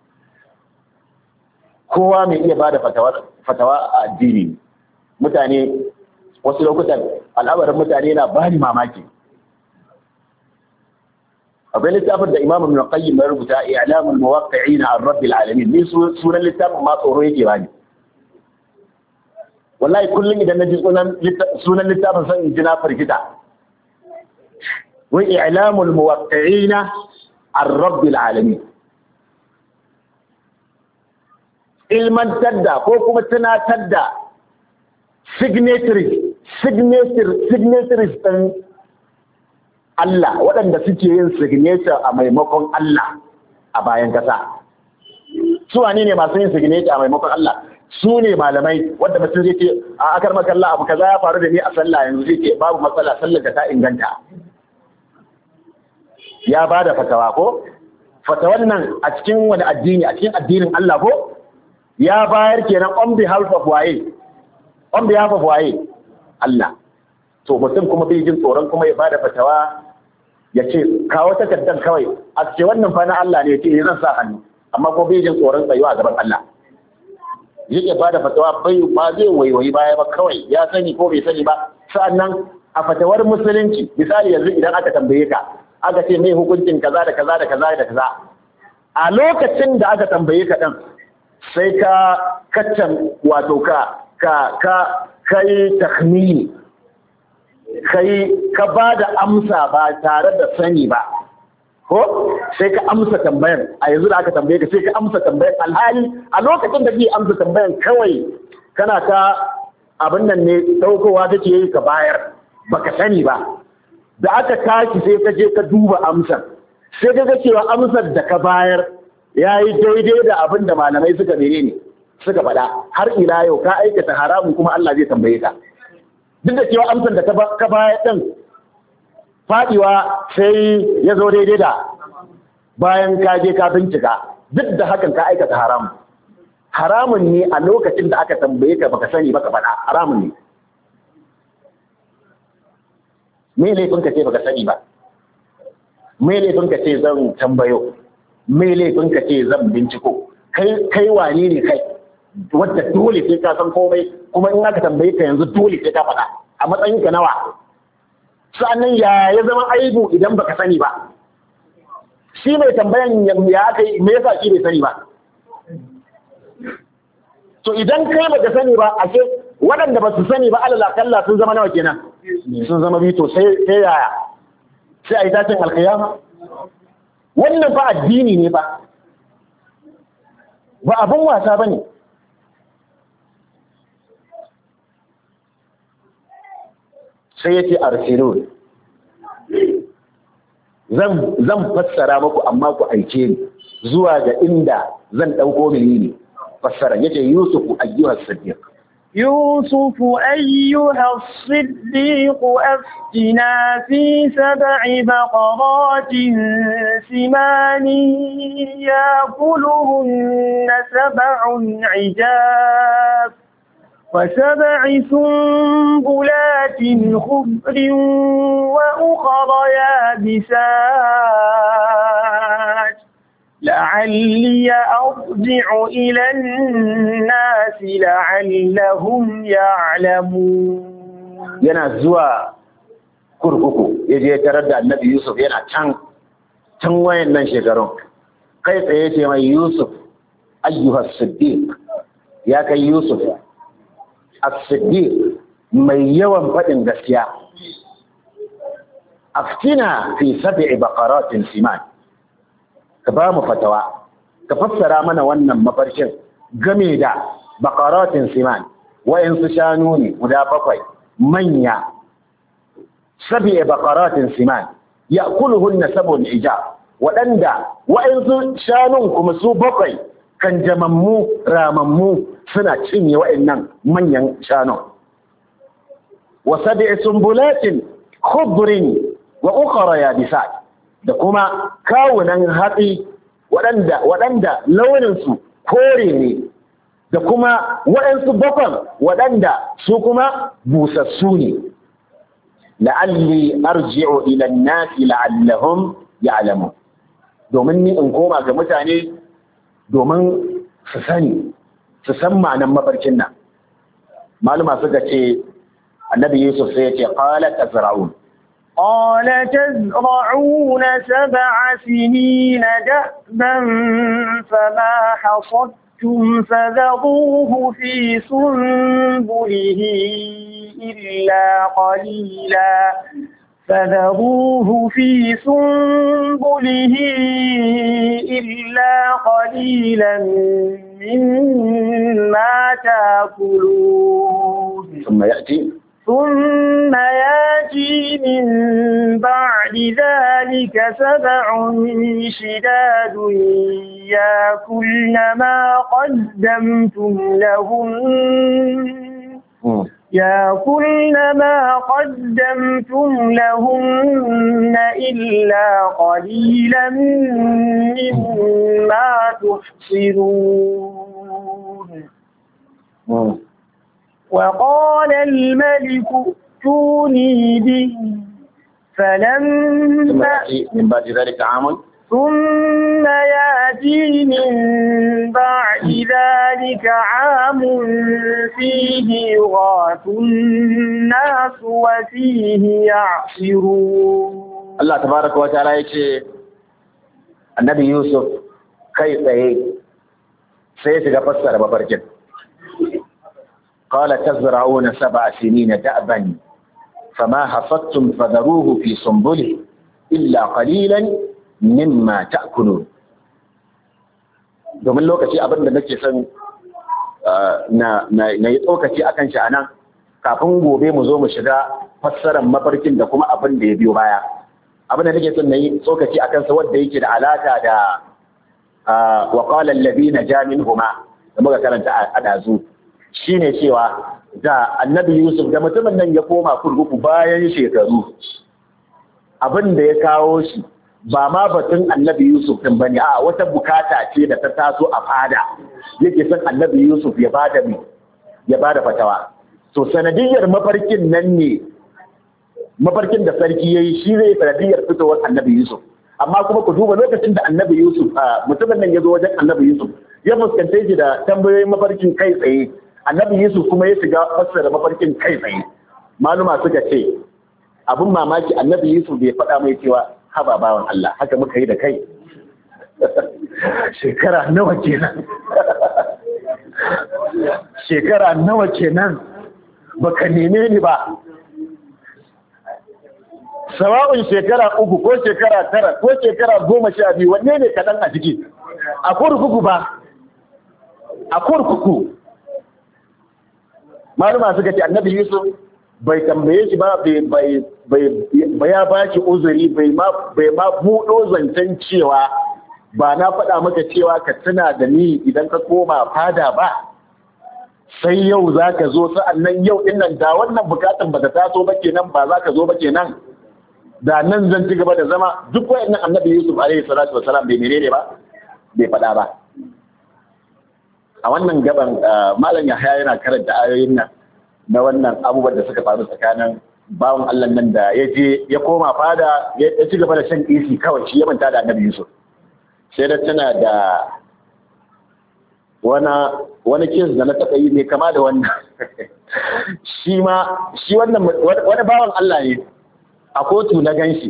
kowa mai iya bada fatawa fatawa a addini mutane wasu lokutan al'amarin mutane na bani mamaki akwai littafin da Imam Ibn Qayyim ya rubuta I'lamul Muwaqqi'in 'an Rabbil Alamin ni sunan littafin ma tsoro yake bani wallahi kullum idan naji sunan sunan littafin san in ji na farkita wai I'lamul Muwaqqi'in 'an Rabbil Alamin ilman tadda ko kuma tunatar da signatory signature signatories din Allah waɗanda suke yin signature a maimakon Allah a bayan ƙasa. Su wane ne masu yin signature a maimakon Allah? su ne malamai wanda mutum zai ce a akar makalla abu kaza ya faru da ni a sallah yanzu zai ce babu matsala sallar da ta inganta. Ya ba da fatawa ko? Fatawan nan a cikin wani addini, a cikin addinin Allah ko? Ya bayar kenan on behalf of waye? On behalf of waye? Allah. To mutum kuma bai jin tsoron kuma ya ba da fatawa ya ce kawo takardar kawai a ce wannan fa na Allah ne ya ce zan sa hannu amma ko bai jin tsoron tsayuwa a gaban Allah. Yake ba da fatawa bai ba zai waiwayi baya ba kawai ya sani ko bai sani ba. Sa'annan a fatawar musulunci misali yanzu idan aka tambaye ka aka ce mai hukuncin kaza da kaza da kaza da kaza a lokacin da aka tambaye ka ɗan sai ka kaccan wato ka ka ka kai takhmini kai ka ba da amsa ba tare da sani ba ko sai ka amsa tambayar a yanzu da aka tambaye ka sai ka amsa tambayar alhali a lokacin da ke amsa tambayar kawai kana ta abin nan ne daukowa kake yi ka bayar baka sani ba da aka tashi sai ka je ka duba amsar sai ka ga cewa amsar da ka bayar ya yi daidai da abin da malamai suka mere ne suka faɗa har ila yau ka aikata haramun kuma Allah zai tambaye ka duk da cewa amsar da ka bayar ɗin faɗiwa sai ya zo daidai da bayan ka je ka bincika duk da hakan ka aikata haramun haramun ne a lokacin da aka tambaye ka baka sani baka faɗa haramun ne me laifin ka ce baka sani ba me laifin ka ce zan tambayo me laifin ka ce zan binciko kai kai wani ne kai wanda dole sai ka san komai kuma in aka tambaye ka yanzu dole sai ka faɗa a matsayin ka nawa sa'annan ya ya zama aibu idan baka sani ba shi mai tambayan ya kai me yasa shi bai sani ba to idan kai baka sani ba ashe waɗanda ba su sani ba alal akalla sun zama nawa kenan sun zama bito sai sai yaya sai a yi tashin alkiyama wannan fa addini ne ba ba abin wasa ba ne sai ya ce arsilun zan fassara muku amma ku aike ni zuwa ga inda zan ɗauko mini fassara yace yusufu ayyuhas siddiq يوسف أيها الصديق أفتنا في سبع بقرات سمان يأكلهن سبع عجاف وسبع سنبلات خضر وأخر يابسات لعلي أرجع إلى الناس لعلهم يعلمون yana zuwa kurkuku yaje ya tarar da Annabi Yusuf yana can can wayannan shekarun kai tsaye ce mai Yusuf ayyuhas siddiq ya kai Yusuf as-siddiq mai yawan fadin gaskiya aftina fi sab'i baqaratin siman ka ba mu fatawa ka fassara mana wannan mafarkin game da baqaratin siman wayansu shanu ne guda bakwai manya sab'i baqaratin siman ya'kuluhunna sab'un ijab wadanda wayansu shanun kuma su bakwai kan jamammu ramammu suna cinye wayannan manyan shanun wa sab'i sumbulatin khudrin wa ukhra yabisat da kuma kawunan hatsi waɗanda waɗanda launinsu kore ne da kuma waɗansu bakwan waɗanda su kuma busassu ne la'alli arji'u ila an-nasi la'allahum ya'lamun domin ni in koma ga mutane domin su sani su san ma'anar mafarkin nan maluma suka ce annabi Yusuf sai ya ce qala tazra'un قال تزرعون سبع سنين دأبا فما حصدتم فذروه في سنبله إلا قليلا فذروه في سنبله إلا قليلا مما تأكلون ثم يأتي ثم ياتي من بعد ذلك سبع شداد يأكلن ما قدمتم لهن يأكلن ما قدمتم لهن إلا قليلا مما تحصنون. وقال الملك ائتوني به فلما من بعد ذلك عام ثم يأتي من بعد ذلك عام فيه يغاث الناس وفيه يعصرون. الله تبارك وتعالى يقول النبي يوسف كيف سيتفسر ببركة قال تزرعون سبع سنين دأبا فما حصدتم فذروه في سنبله إلا قليلا mimma ta'kulun. Domin lokaci abin da nake son na na yi tsokaci akan shi anan kafin gobe mu zo mu shiga fassarar mafarkin da kuma abin da ya biyo baya. Abin da nake son na yi tsokaci akan sa wanda yake da alaka da wa qala alladhina ja minhuma da muka karanta a dazu shine cewa da Annabi Yusuf da mutumin nan ya koma kurkuku bayan shekaru abin da ya kawo shi ba ma batun Annabi Yusuf din bane a wata bukata ce da ta taso a fada yake son Annabi Yusuf ya bada mi ya bada fatawa to sanadiyar mafarkin nan ne mafarkin da sarki yayi shi zai sanadiyar fitowar Annabi Yusuf amma kuma ku duba lokacin da Annabi Yusuf mutumin nan ya zo wajen Annabi Yusuf ya fuskanta shi da tambayoyin mafarkin kai tsaye Annabi Yusuf kuma ya shiga fassara mafarkin kai tsaye maluma suka ce abun mamaki Annabi Yusuf bai faɗa mai cewa haba bawan Allah haka muka yi da kai shekara nawa kenan shekara nawa kenan baka neme ni ba sawa'un shekara uku ko shekara tara ko shekara goma sha biyu wanne ne kaɗan a ciki a kurkuku ba a kurkuku maluma suka ce Annabi Yusuf bai tambaye shi ba bai ya ba shi uzuri bai ma buɗo zancen cewa ba na faɗa maka cewa ka tuna da ni idan ka koma fada ba sai yau za ka zo sa'annan yau ɗin nan da wannan bukatan ba ta taso ba kenan ba za ka zo ba kenan da nan zan ci gaba da zama duk wayannan Annabi Yusuf alaihi salatu wasalam bai menene ba bai faɗa ba a wannan gaban malam Yahya yana karanta ayoyin nan na wannan abubuwan da suka faru tsakanin bawan Allah nan da ya je ya koma fada ya ci gaba da shan isi kawai shi ya manta da Annabi Yusuf sai da tana da wani wani kes da na taɓa yi mai kama da wannan shi ma shi wannan wani bawan Allah ne a kotu na ganshi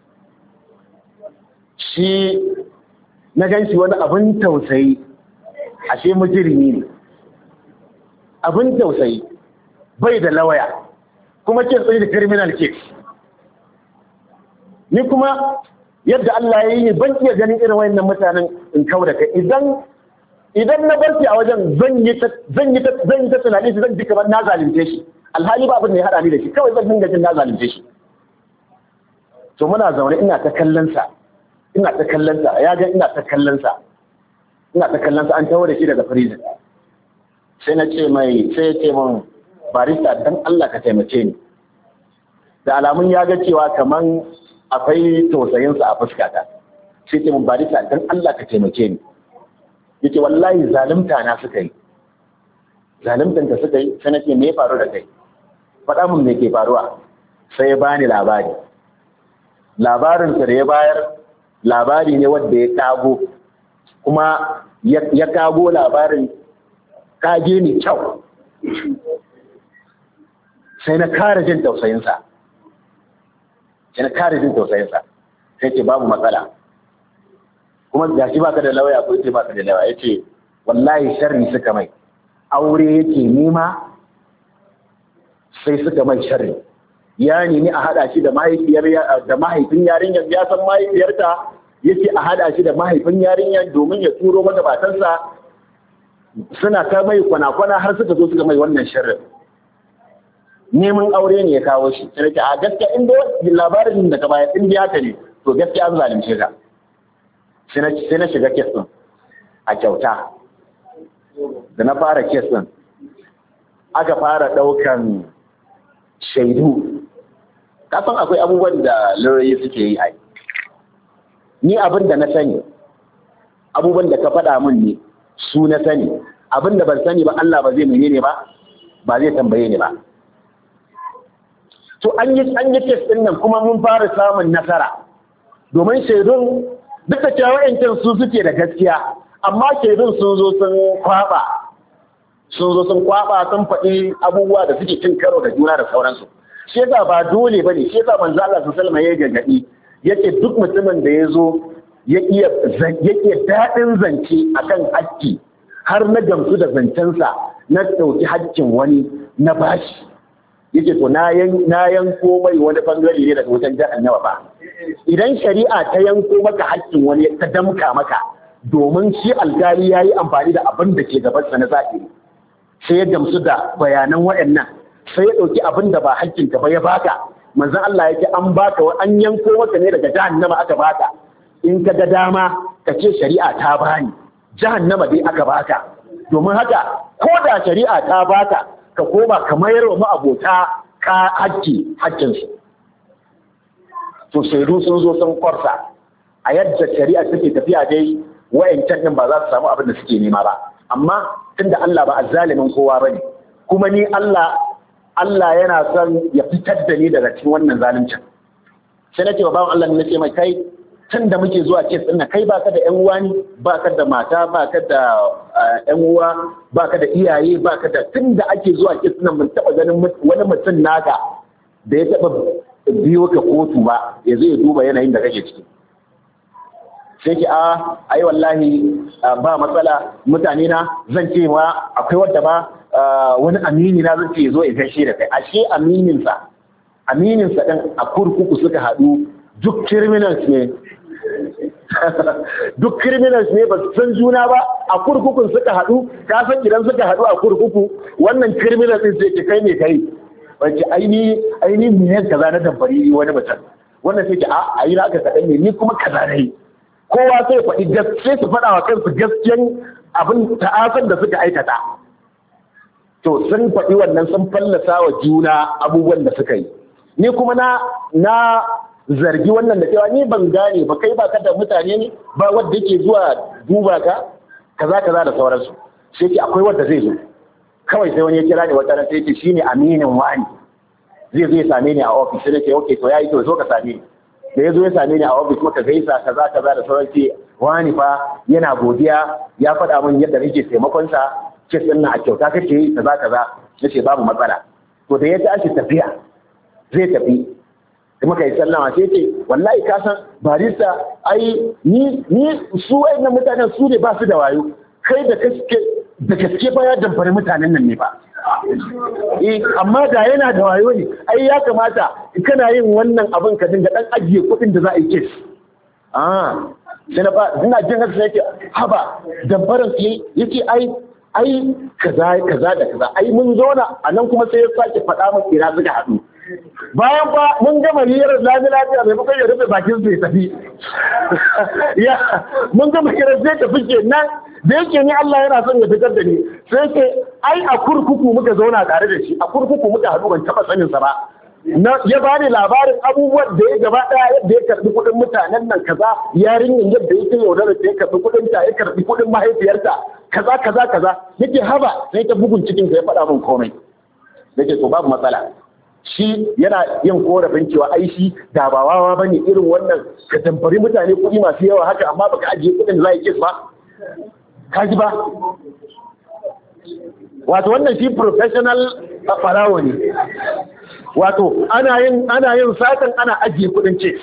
shi na ganshi wani abin tausayi ashe mujrimi ne abin tausayi bai da lawaya kuma ke tsaye da criminal case ni kuma yadda Allah ya yi ban iya ganin irin wayannan mutanen in kawo da kai idan idan na barci a wajen zan yi ta zan yi ta zan yi ta tunani shi zan ji kamar na zalunce shi alhali ba abin da ya hada ni da shi kawai zan dinga jin na zalunce shi to muna zaune ina ta kallon sa ina ta kallon sa ya ga ina ta kallon sa ina ta kallon sa an tawo da shi daga prison sai na ce mai sai ya ce mun barista dan Allah ka taimake ni da alamun ya ga cewa kaman akwai tausayinsa a fuskata sai ce mun barista dan Allah ka taimake ni yace wallahi zalunta na suka yi zaluntan ka suka yi sai nake me ya faru da kai faɗa mun me ke faruwa sai ya bani labari labarin sa da ya bayar labari ne wanda ya kago kuma ya kago labarin kage ni kyau sai na kare jin tausayinsa sai na kare jin tausayinsa sai ce babu matsala kuma ga shi baka da lauya ko ce baka da lauya yace wallahi sharri suka mai aure yake nema sai suka mai sharri ya nemi a hada shi da mahaifiyar da mahaifin yarinyar ya san mahaifiyarta yace a hada shi da mahaifin yarinyar domin ya turo mata batansa suna ta mai kwana-kwana har suka zo suka mai wannan sharri neman aure ne ya kawo shi sai ce a gaskiya in dai labarin da ka bayar in dai haka ne to gaskiya an zalunce ka sai na sai na shiga kes din a kyauta da na fara kes din aka fara daukan shaidu kasan akwai abubuwan da lauyoyi suke yi ai ni abin da na sani abubuwan da ka faɗa min ne su na sani abin da ban sani ba Allah ba zai menene ba ba zai tambaye ni ba to an yi an yi test din nan kuma mun fara samun nasara domin shaidun duk da cewa wayancan su suke da gaskiya amma shaidun sun zo sun kwaba sun zo sun kwaba sun faɗi abubuwa da suke cin karo da juna da sauransu shi yasa ba dole bane shi yasa manzo Allah sallallahu alaihi wasallam ya gargadi yace duk mutumin da ya zo ya iya ya iya dadin zance akan haƙƙi har na gamsu da zancensa na dauki haƙƙin wani na bashi yake to na yan na yanko mai wani bangare ne daga wutan jahannama ba idan shari'a ta yanko maka haƙƙin wani ta damka maka domin shi alkali yayi amfani da abin da ke gaban sa na zahiri sai ya gamsu da bayanan waɗannan sai ya dauki abin da ba haƙƙin ka ba ya baka manzon Allah yake an baka an yanko maka ne daga jahannama aka baka in ka ga dama ka ce shari'a ta bani jahannama dai aka baka domin haka ko da shari'a ta baka ka koma ka mayar wa ma'abota ka haƙƙi haƙƙinsu to shaidu sun zo sun kwarsa a yadda shari'a take tafiya dai wayancan din ba za su samu abin da suke nema ba amma tunda Allah ba azzalimin kowa bane kuma ni Allah Allah yana son ya fitar da ni daga cikin wannan zaluncin sai nake wa bawan Allah ne nace mai kai tun da muke zuwa kes ɗin kai baka da ƴan uwa ne baka da mata baka da ƴan uwa baka da iyaye baka da tun da ake zuwa kes ɗin mun taɓa ganin wani mutum naka da ya taɓa biyo ka kotu ba ya zo ya duba yanayin da kake ciki sai ki a ai wallahi ba matsala mutane na zan ce ma akwai wanda ba wani amini na zan ce zo ya gaishe da kai ashe aminin sa aminin sa din a kurkuku suka haɗu duk criminals ne duk criminals ne ba san juna ba a kurkukun suka haɗu ka san idan suka haɗu a kurkuku wannan criminals din sai ki kai ne kai wace aini aini miliyan kaza na dambari wani mutum wannan sai ki a ayi na ka kaɗan ne ni kuma kaza ne kowa sai faɗi gaskiya su faɗa wa kansu gaskiyan abin ta'asan da suka aikata to sun faɗi wannan sun fallasa wa juna abubuwan da suka yi ni kuma na na zargi wannan da cewa ni ban gane ba kai ba ka da mutane ne ba wanda yake zuwa duba ka kaza kaza da sauransu sai ki akwai wanda zai zo kawai sai wani ya kira ni wata ran sai ce shine aminin wani zai zo ya same ni a office sai ce okay to yayi to zo ka same ni da ya zo ya same ni a office muka gaisa kaza kaza da sauran ce wani fa yana godiya ya faɗa min yadda nake taimakon sa ce din na a kyauta kake yi kaza kaza nace babu matsala to da ya tashi tafiya zai tafi da muka yi sallama sai ce wallahi ka san barista ai ni ni su wayannan mutanen su ne ba su da wayo kai da kaske da gaske ba ya damfari mutanen nan ne ba eh amma da yana da wayo ne ai ya kamata kana yin wannan abin ka dinga dan ajiye kuɗin da za a yi kes ah sai na ba ina jin haka sai yake haba damfaran su yake ai ai kaza kaza da kaza ai mun zauna a nan kuma sai ya sake faɗa min ina suka haɗu bayan ba mun gama hirar lafi lafiya mai bakwai ya rufe bakin sai tafi ya mun gama hirar zai tafi ke nan da yake ni Allah yana son ya fitar da ni sai ke ai a kurkuku muka zauna tare da shi a kurkuku muka haɗu ban taɓa sanin sa ba na ya bani labarin abubuwan da ya gaba ɗaya yadda ya karɓi kuɗin mutanen nan kaza yarinyar yadda yake yaudarar ta ya karɓi kuɗin ta ya karɓi kuɗin mahaifiyarta kaza kaza kaza yake haba sai ta bugun cikin sa ya faɗa min komai yake to babu matsala shi yana yin korafin cewa ai shi da ba wawa bane irin wannan ka tamfari mutane kuɗi masu yawa haka amma baka ajiye kuɗin da za a yi ba ka ji ba wato wannan shi professional farawo ne wato ana yin ana yin satan ana ajiye kuɗin ce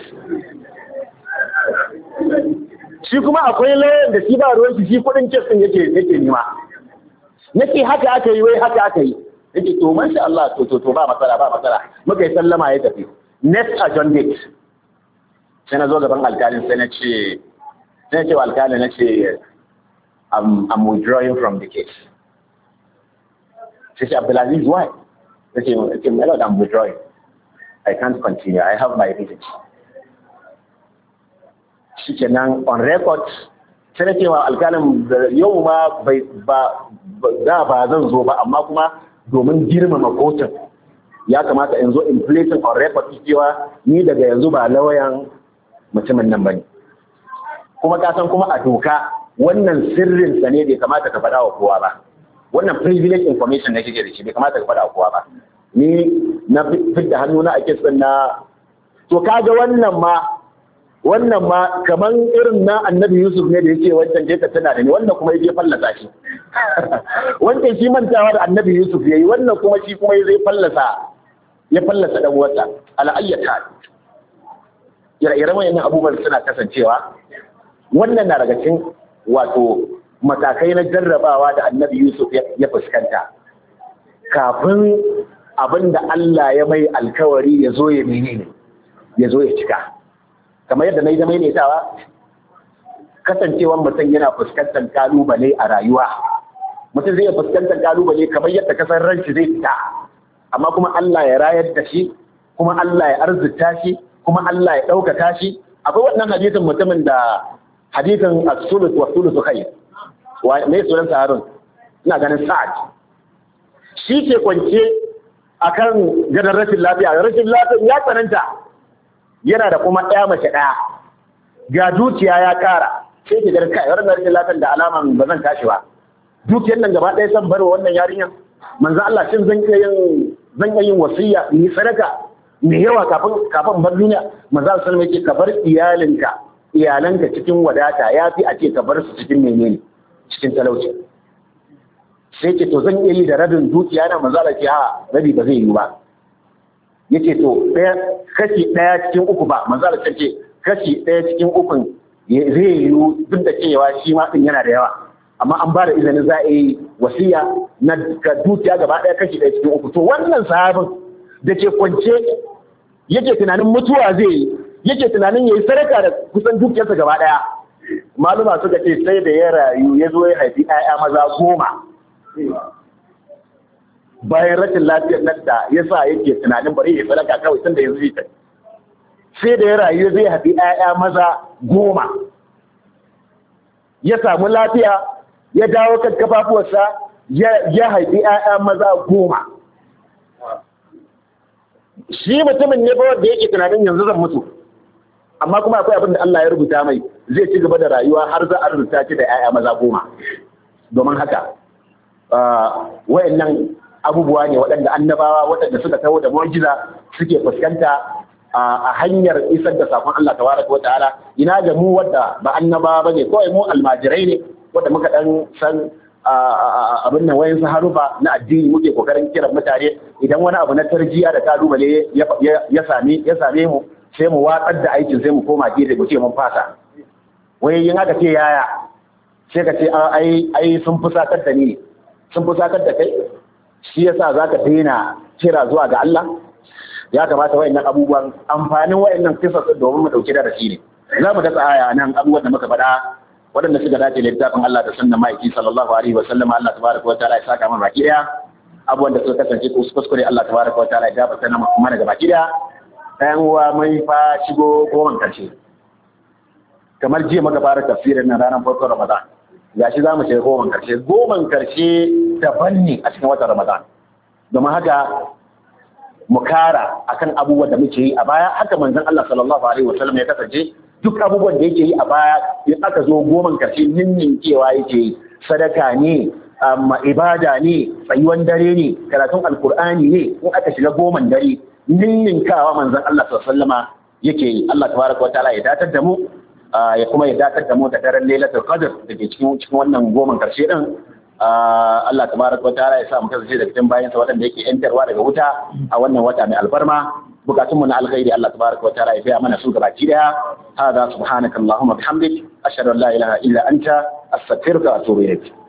shi kuma akwai lauyan da shi ba ruwan shi shi kuɗin ce din yake yake nima yake haka aka yi wai haka aka yi yake to masha Allah to to to ba matsala ba matsala muka yi sallama ya tafi next adjourn date sai na zo gaban alkalin sai na ce sai na ce wa alkalin na ce I'm I'm withdrawing from the case sai ce Abdulaziz why yace yace my lord, I'm withdrawing, I can't continue, I have my reasons. Shikenan on record sai na cewa alƙalin yau ma bai ba da ba zan zo ba, amma kuma domin girmama kotun ya kamata in zo in place on record cewa ni daga yanzu ba lauyan mutumin nan bane. Kuma ka san kuma a doka wannan sirrin sa ne bai kamata ka faɗa wa kowa ba, wannan privilege information ne kike da shi bai kamata ka faɗa wa kowa ba. Ni na fitta hannu na a kitsin na to kaga wannan ma wannan ma kaman irin na annabi Yusuf ne da yake wancan je ka tana da ni, wannan kuma yake fallasa shi wancan shi mantawa da annabi Yusuf yayi, wannan kuma shi kuma zai fallasa ya fallasa dan uwansa. Ala ayyata ire-iren wayannan abubuwan suna kasancewa. Wannan na daga cikin wato matakai na jarrabawa da annabi Yusuf ya fuskanta kafin abinda Allah ya mai alkawari ya zo ya menene ya zo ya cika. Kamar yadda na yi zama netawa, kasancewan mutum yana fuskantar kalubale a rayuwa. Mutum zai fuskantar kalubale kamar yadda kasar ranci zai fita, amma kuma Allah ya rayar da shi, kuma Allah ya arzuta shi, kuma Allah ya ɗaukaka shi. Akwai wannan hadisin mutumin da hadisin as-sulus wa sulus khayr. Wa me sunan sa Harun? Ina ganin Sa'ad. Shi ke kwance akan gadon rashin lafiya, rashin lafiya ya tsananta. Yana da kuma ɗaya mace ɗaya, ga dukiya ya ƙara, sai ke gari kai wannan rashin lafiyar da alaman ba zan tashi ba. Dukiyar nan gaba ɗaya san baro wannan yarinyar. Manzo Allah shin zan iya yin zan iya yin wasiya ni sadaka mai yawa kafin kafin bar duniya. Manzo Allah sallallahu alaihi wasallam yake ka bar iyalinka iyalanka cikin wadata yafi a ce ka bar su cikin menene cikin talauci. Sai ce to zan iya yi da rabin dukiya na. Manzo Allah ce ha rabi ba zai yi ba. Yake to ɗaya kashi ɗaya cikin uku ba, manzo Allah ce kashi ɗaya cikin ukun zai yiwu duk da cewa shi ma din yana da yawa, amma an ba da izinin za a yi wasiya na dukiya gaba ɗaya kashi ɗaya cikin uku. To wannan sahabin da ke kwance yake tunanin mutuwa zai yi, yake tunanin yayi sadaka da kusan dukiyarsa gaba ɗaya. Maluma suka ce sai da ya rayu ya zo ya haifi ƴaƴa maza goma. Bayan rashin lafiyar nan da ya sa yake tunanin bari ya sadaka kawai tun da yanzu ita, sai da ya rayu zai haɗi ‘ya'ya maza goma, ya samu lafiya ya dawo kan kafafuwarsa ya haifi ‘ya'ya maza goma. Shi mutumin ne ba wanda yake tunanin yanzu zan mutu, amma kuma akwai abin da Allah ya rubuta mai zai ci gaba da rayuwa har za a rubuta shi da ‘ya'ya maza goma. Domin haka wayannan abubuwa ne waɗanda annabawa waɗanda suka taho da mu'jiza suke fuskanta a hanyar isar da sakon Allah tabaraka wataala. Ina ga mu wadda ba annabawa bane, kawai mu almajirai ne wadda muka dan san abin nan wayan harufa na addini muke kokarin kiran mutane. Idan wani abu na tarjiya da kalubale ya same ya same mu sai mu watsar da aikin sai mu koma gefe mu ce mun fasa. Wai yin haka ce yaya sai ka ce ai ai sun fusatar da ni sun fusatar da kai, shi yasa zaka daina kira zuwa ga Allah. Ya kamata wayannan abubuwan amfanin wayannan kisas domin mu dauki darasi ne. Za mu dasa aya nan abubuwan da muka faɗa waɗanda suka dace da littafin Allah da sunnan ma'aiki sallallahu alaihi wa sallam. Allah tabaraka wa ta'ala ya saka mana baki daya. Abubuwan da suka kasance kuskure Allah tabaraka wa ta'ala ya gafarta mana ga baki daya. Ɗayan uwa mai fa shigo goman karshe. Kamar jiya muka fara tafsirin nan ranar farkon Ramadan. Gashi za mu shiga goman karshe. Goman karshe daban ne a cikin watan Ramadan. Domin haka mu kara akan abubuwan da muke yi a baya. Haka manzon Allah sallallahu alaihi wa sallam ya kasance duk abubuwan da yake yi a baya in aka zo goman karshe ninninkewa yake yi. Sadaka ne, amma ibada ne, tsayuwan dare ne, karatun alkur'ani ne. In aka shiga goman dare ninninkawa manzon Allah sallallahu alaihi wa sallama yake yi. Allah tabaraka wa ta'ala ya datar da mu, ya kuma ya datar da mu da daren Lailatul Qadr da ke cikin cikin wannan goman karshe din. Allah tabaraka wa ta'ala ya sa mu kasance da cikin bayansa waɗanda yake yantarwa daga wuta a wannan wata mai alfarma. Bukatun mu na alkhairi Allah tabaraka wa ta'ala ya biya mana su gabaki daya. Hada subhanakallahumma bihamdik ashhadu an la ilaha illa anta astaghfiruka wa atubu ilayk.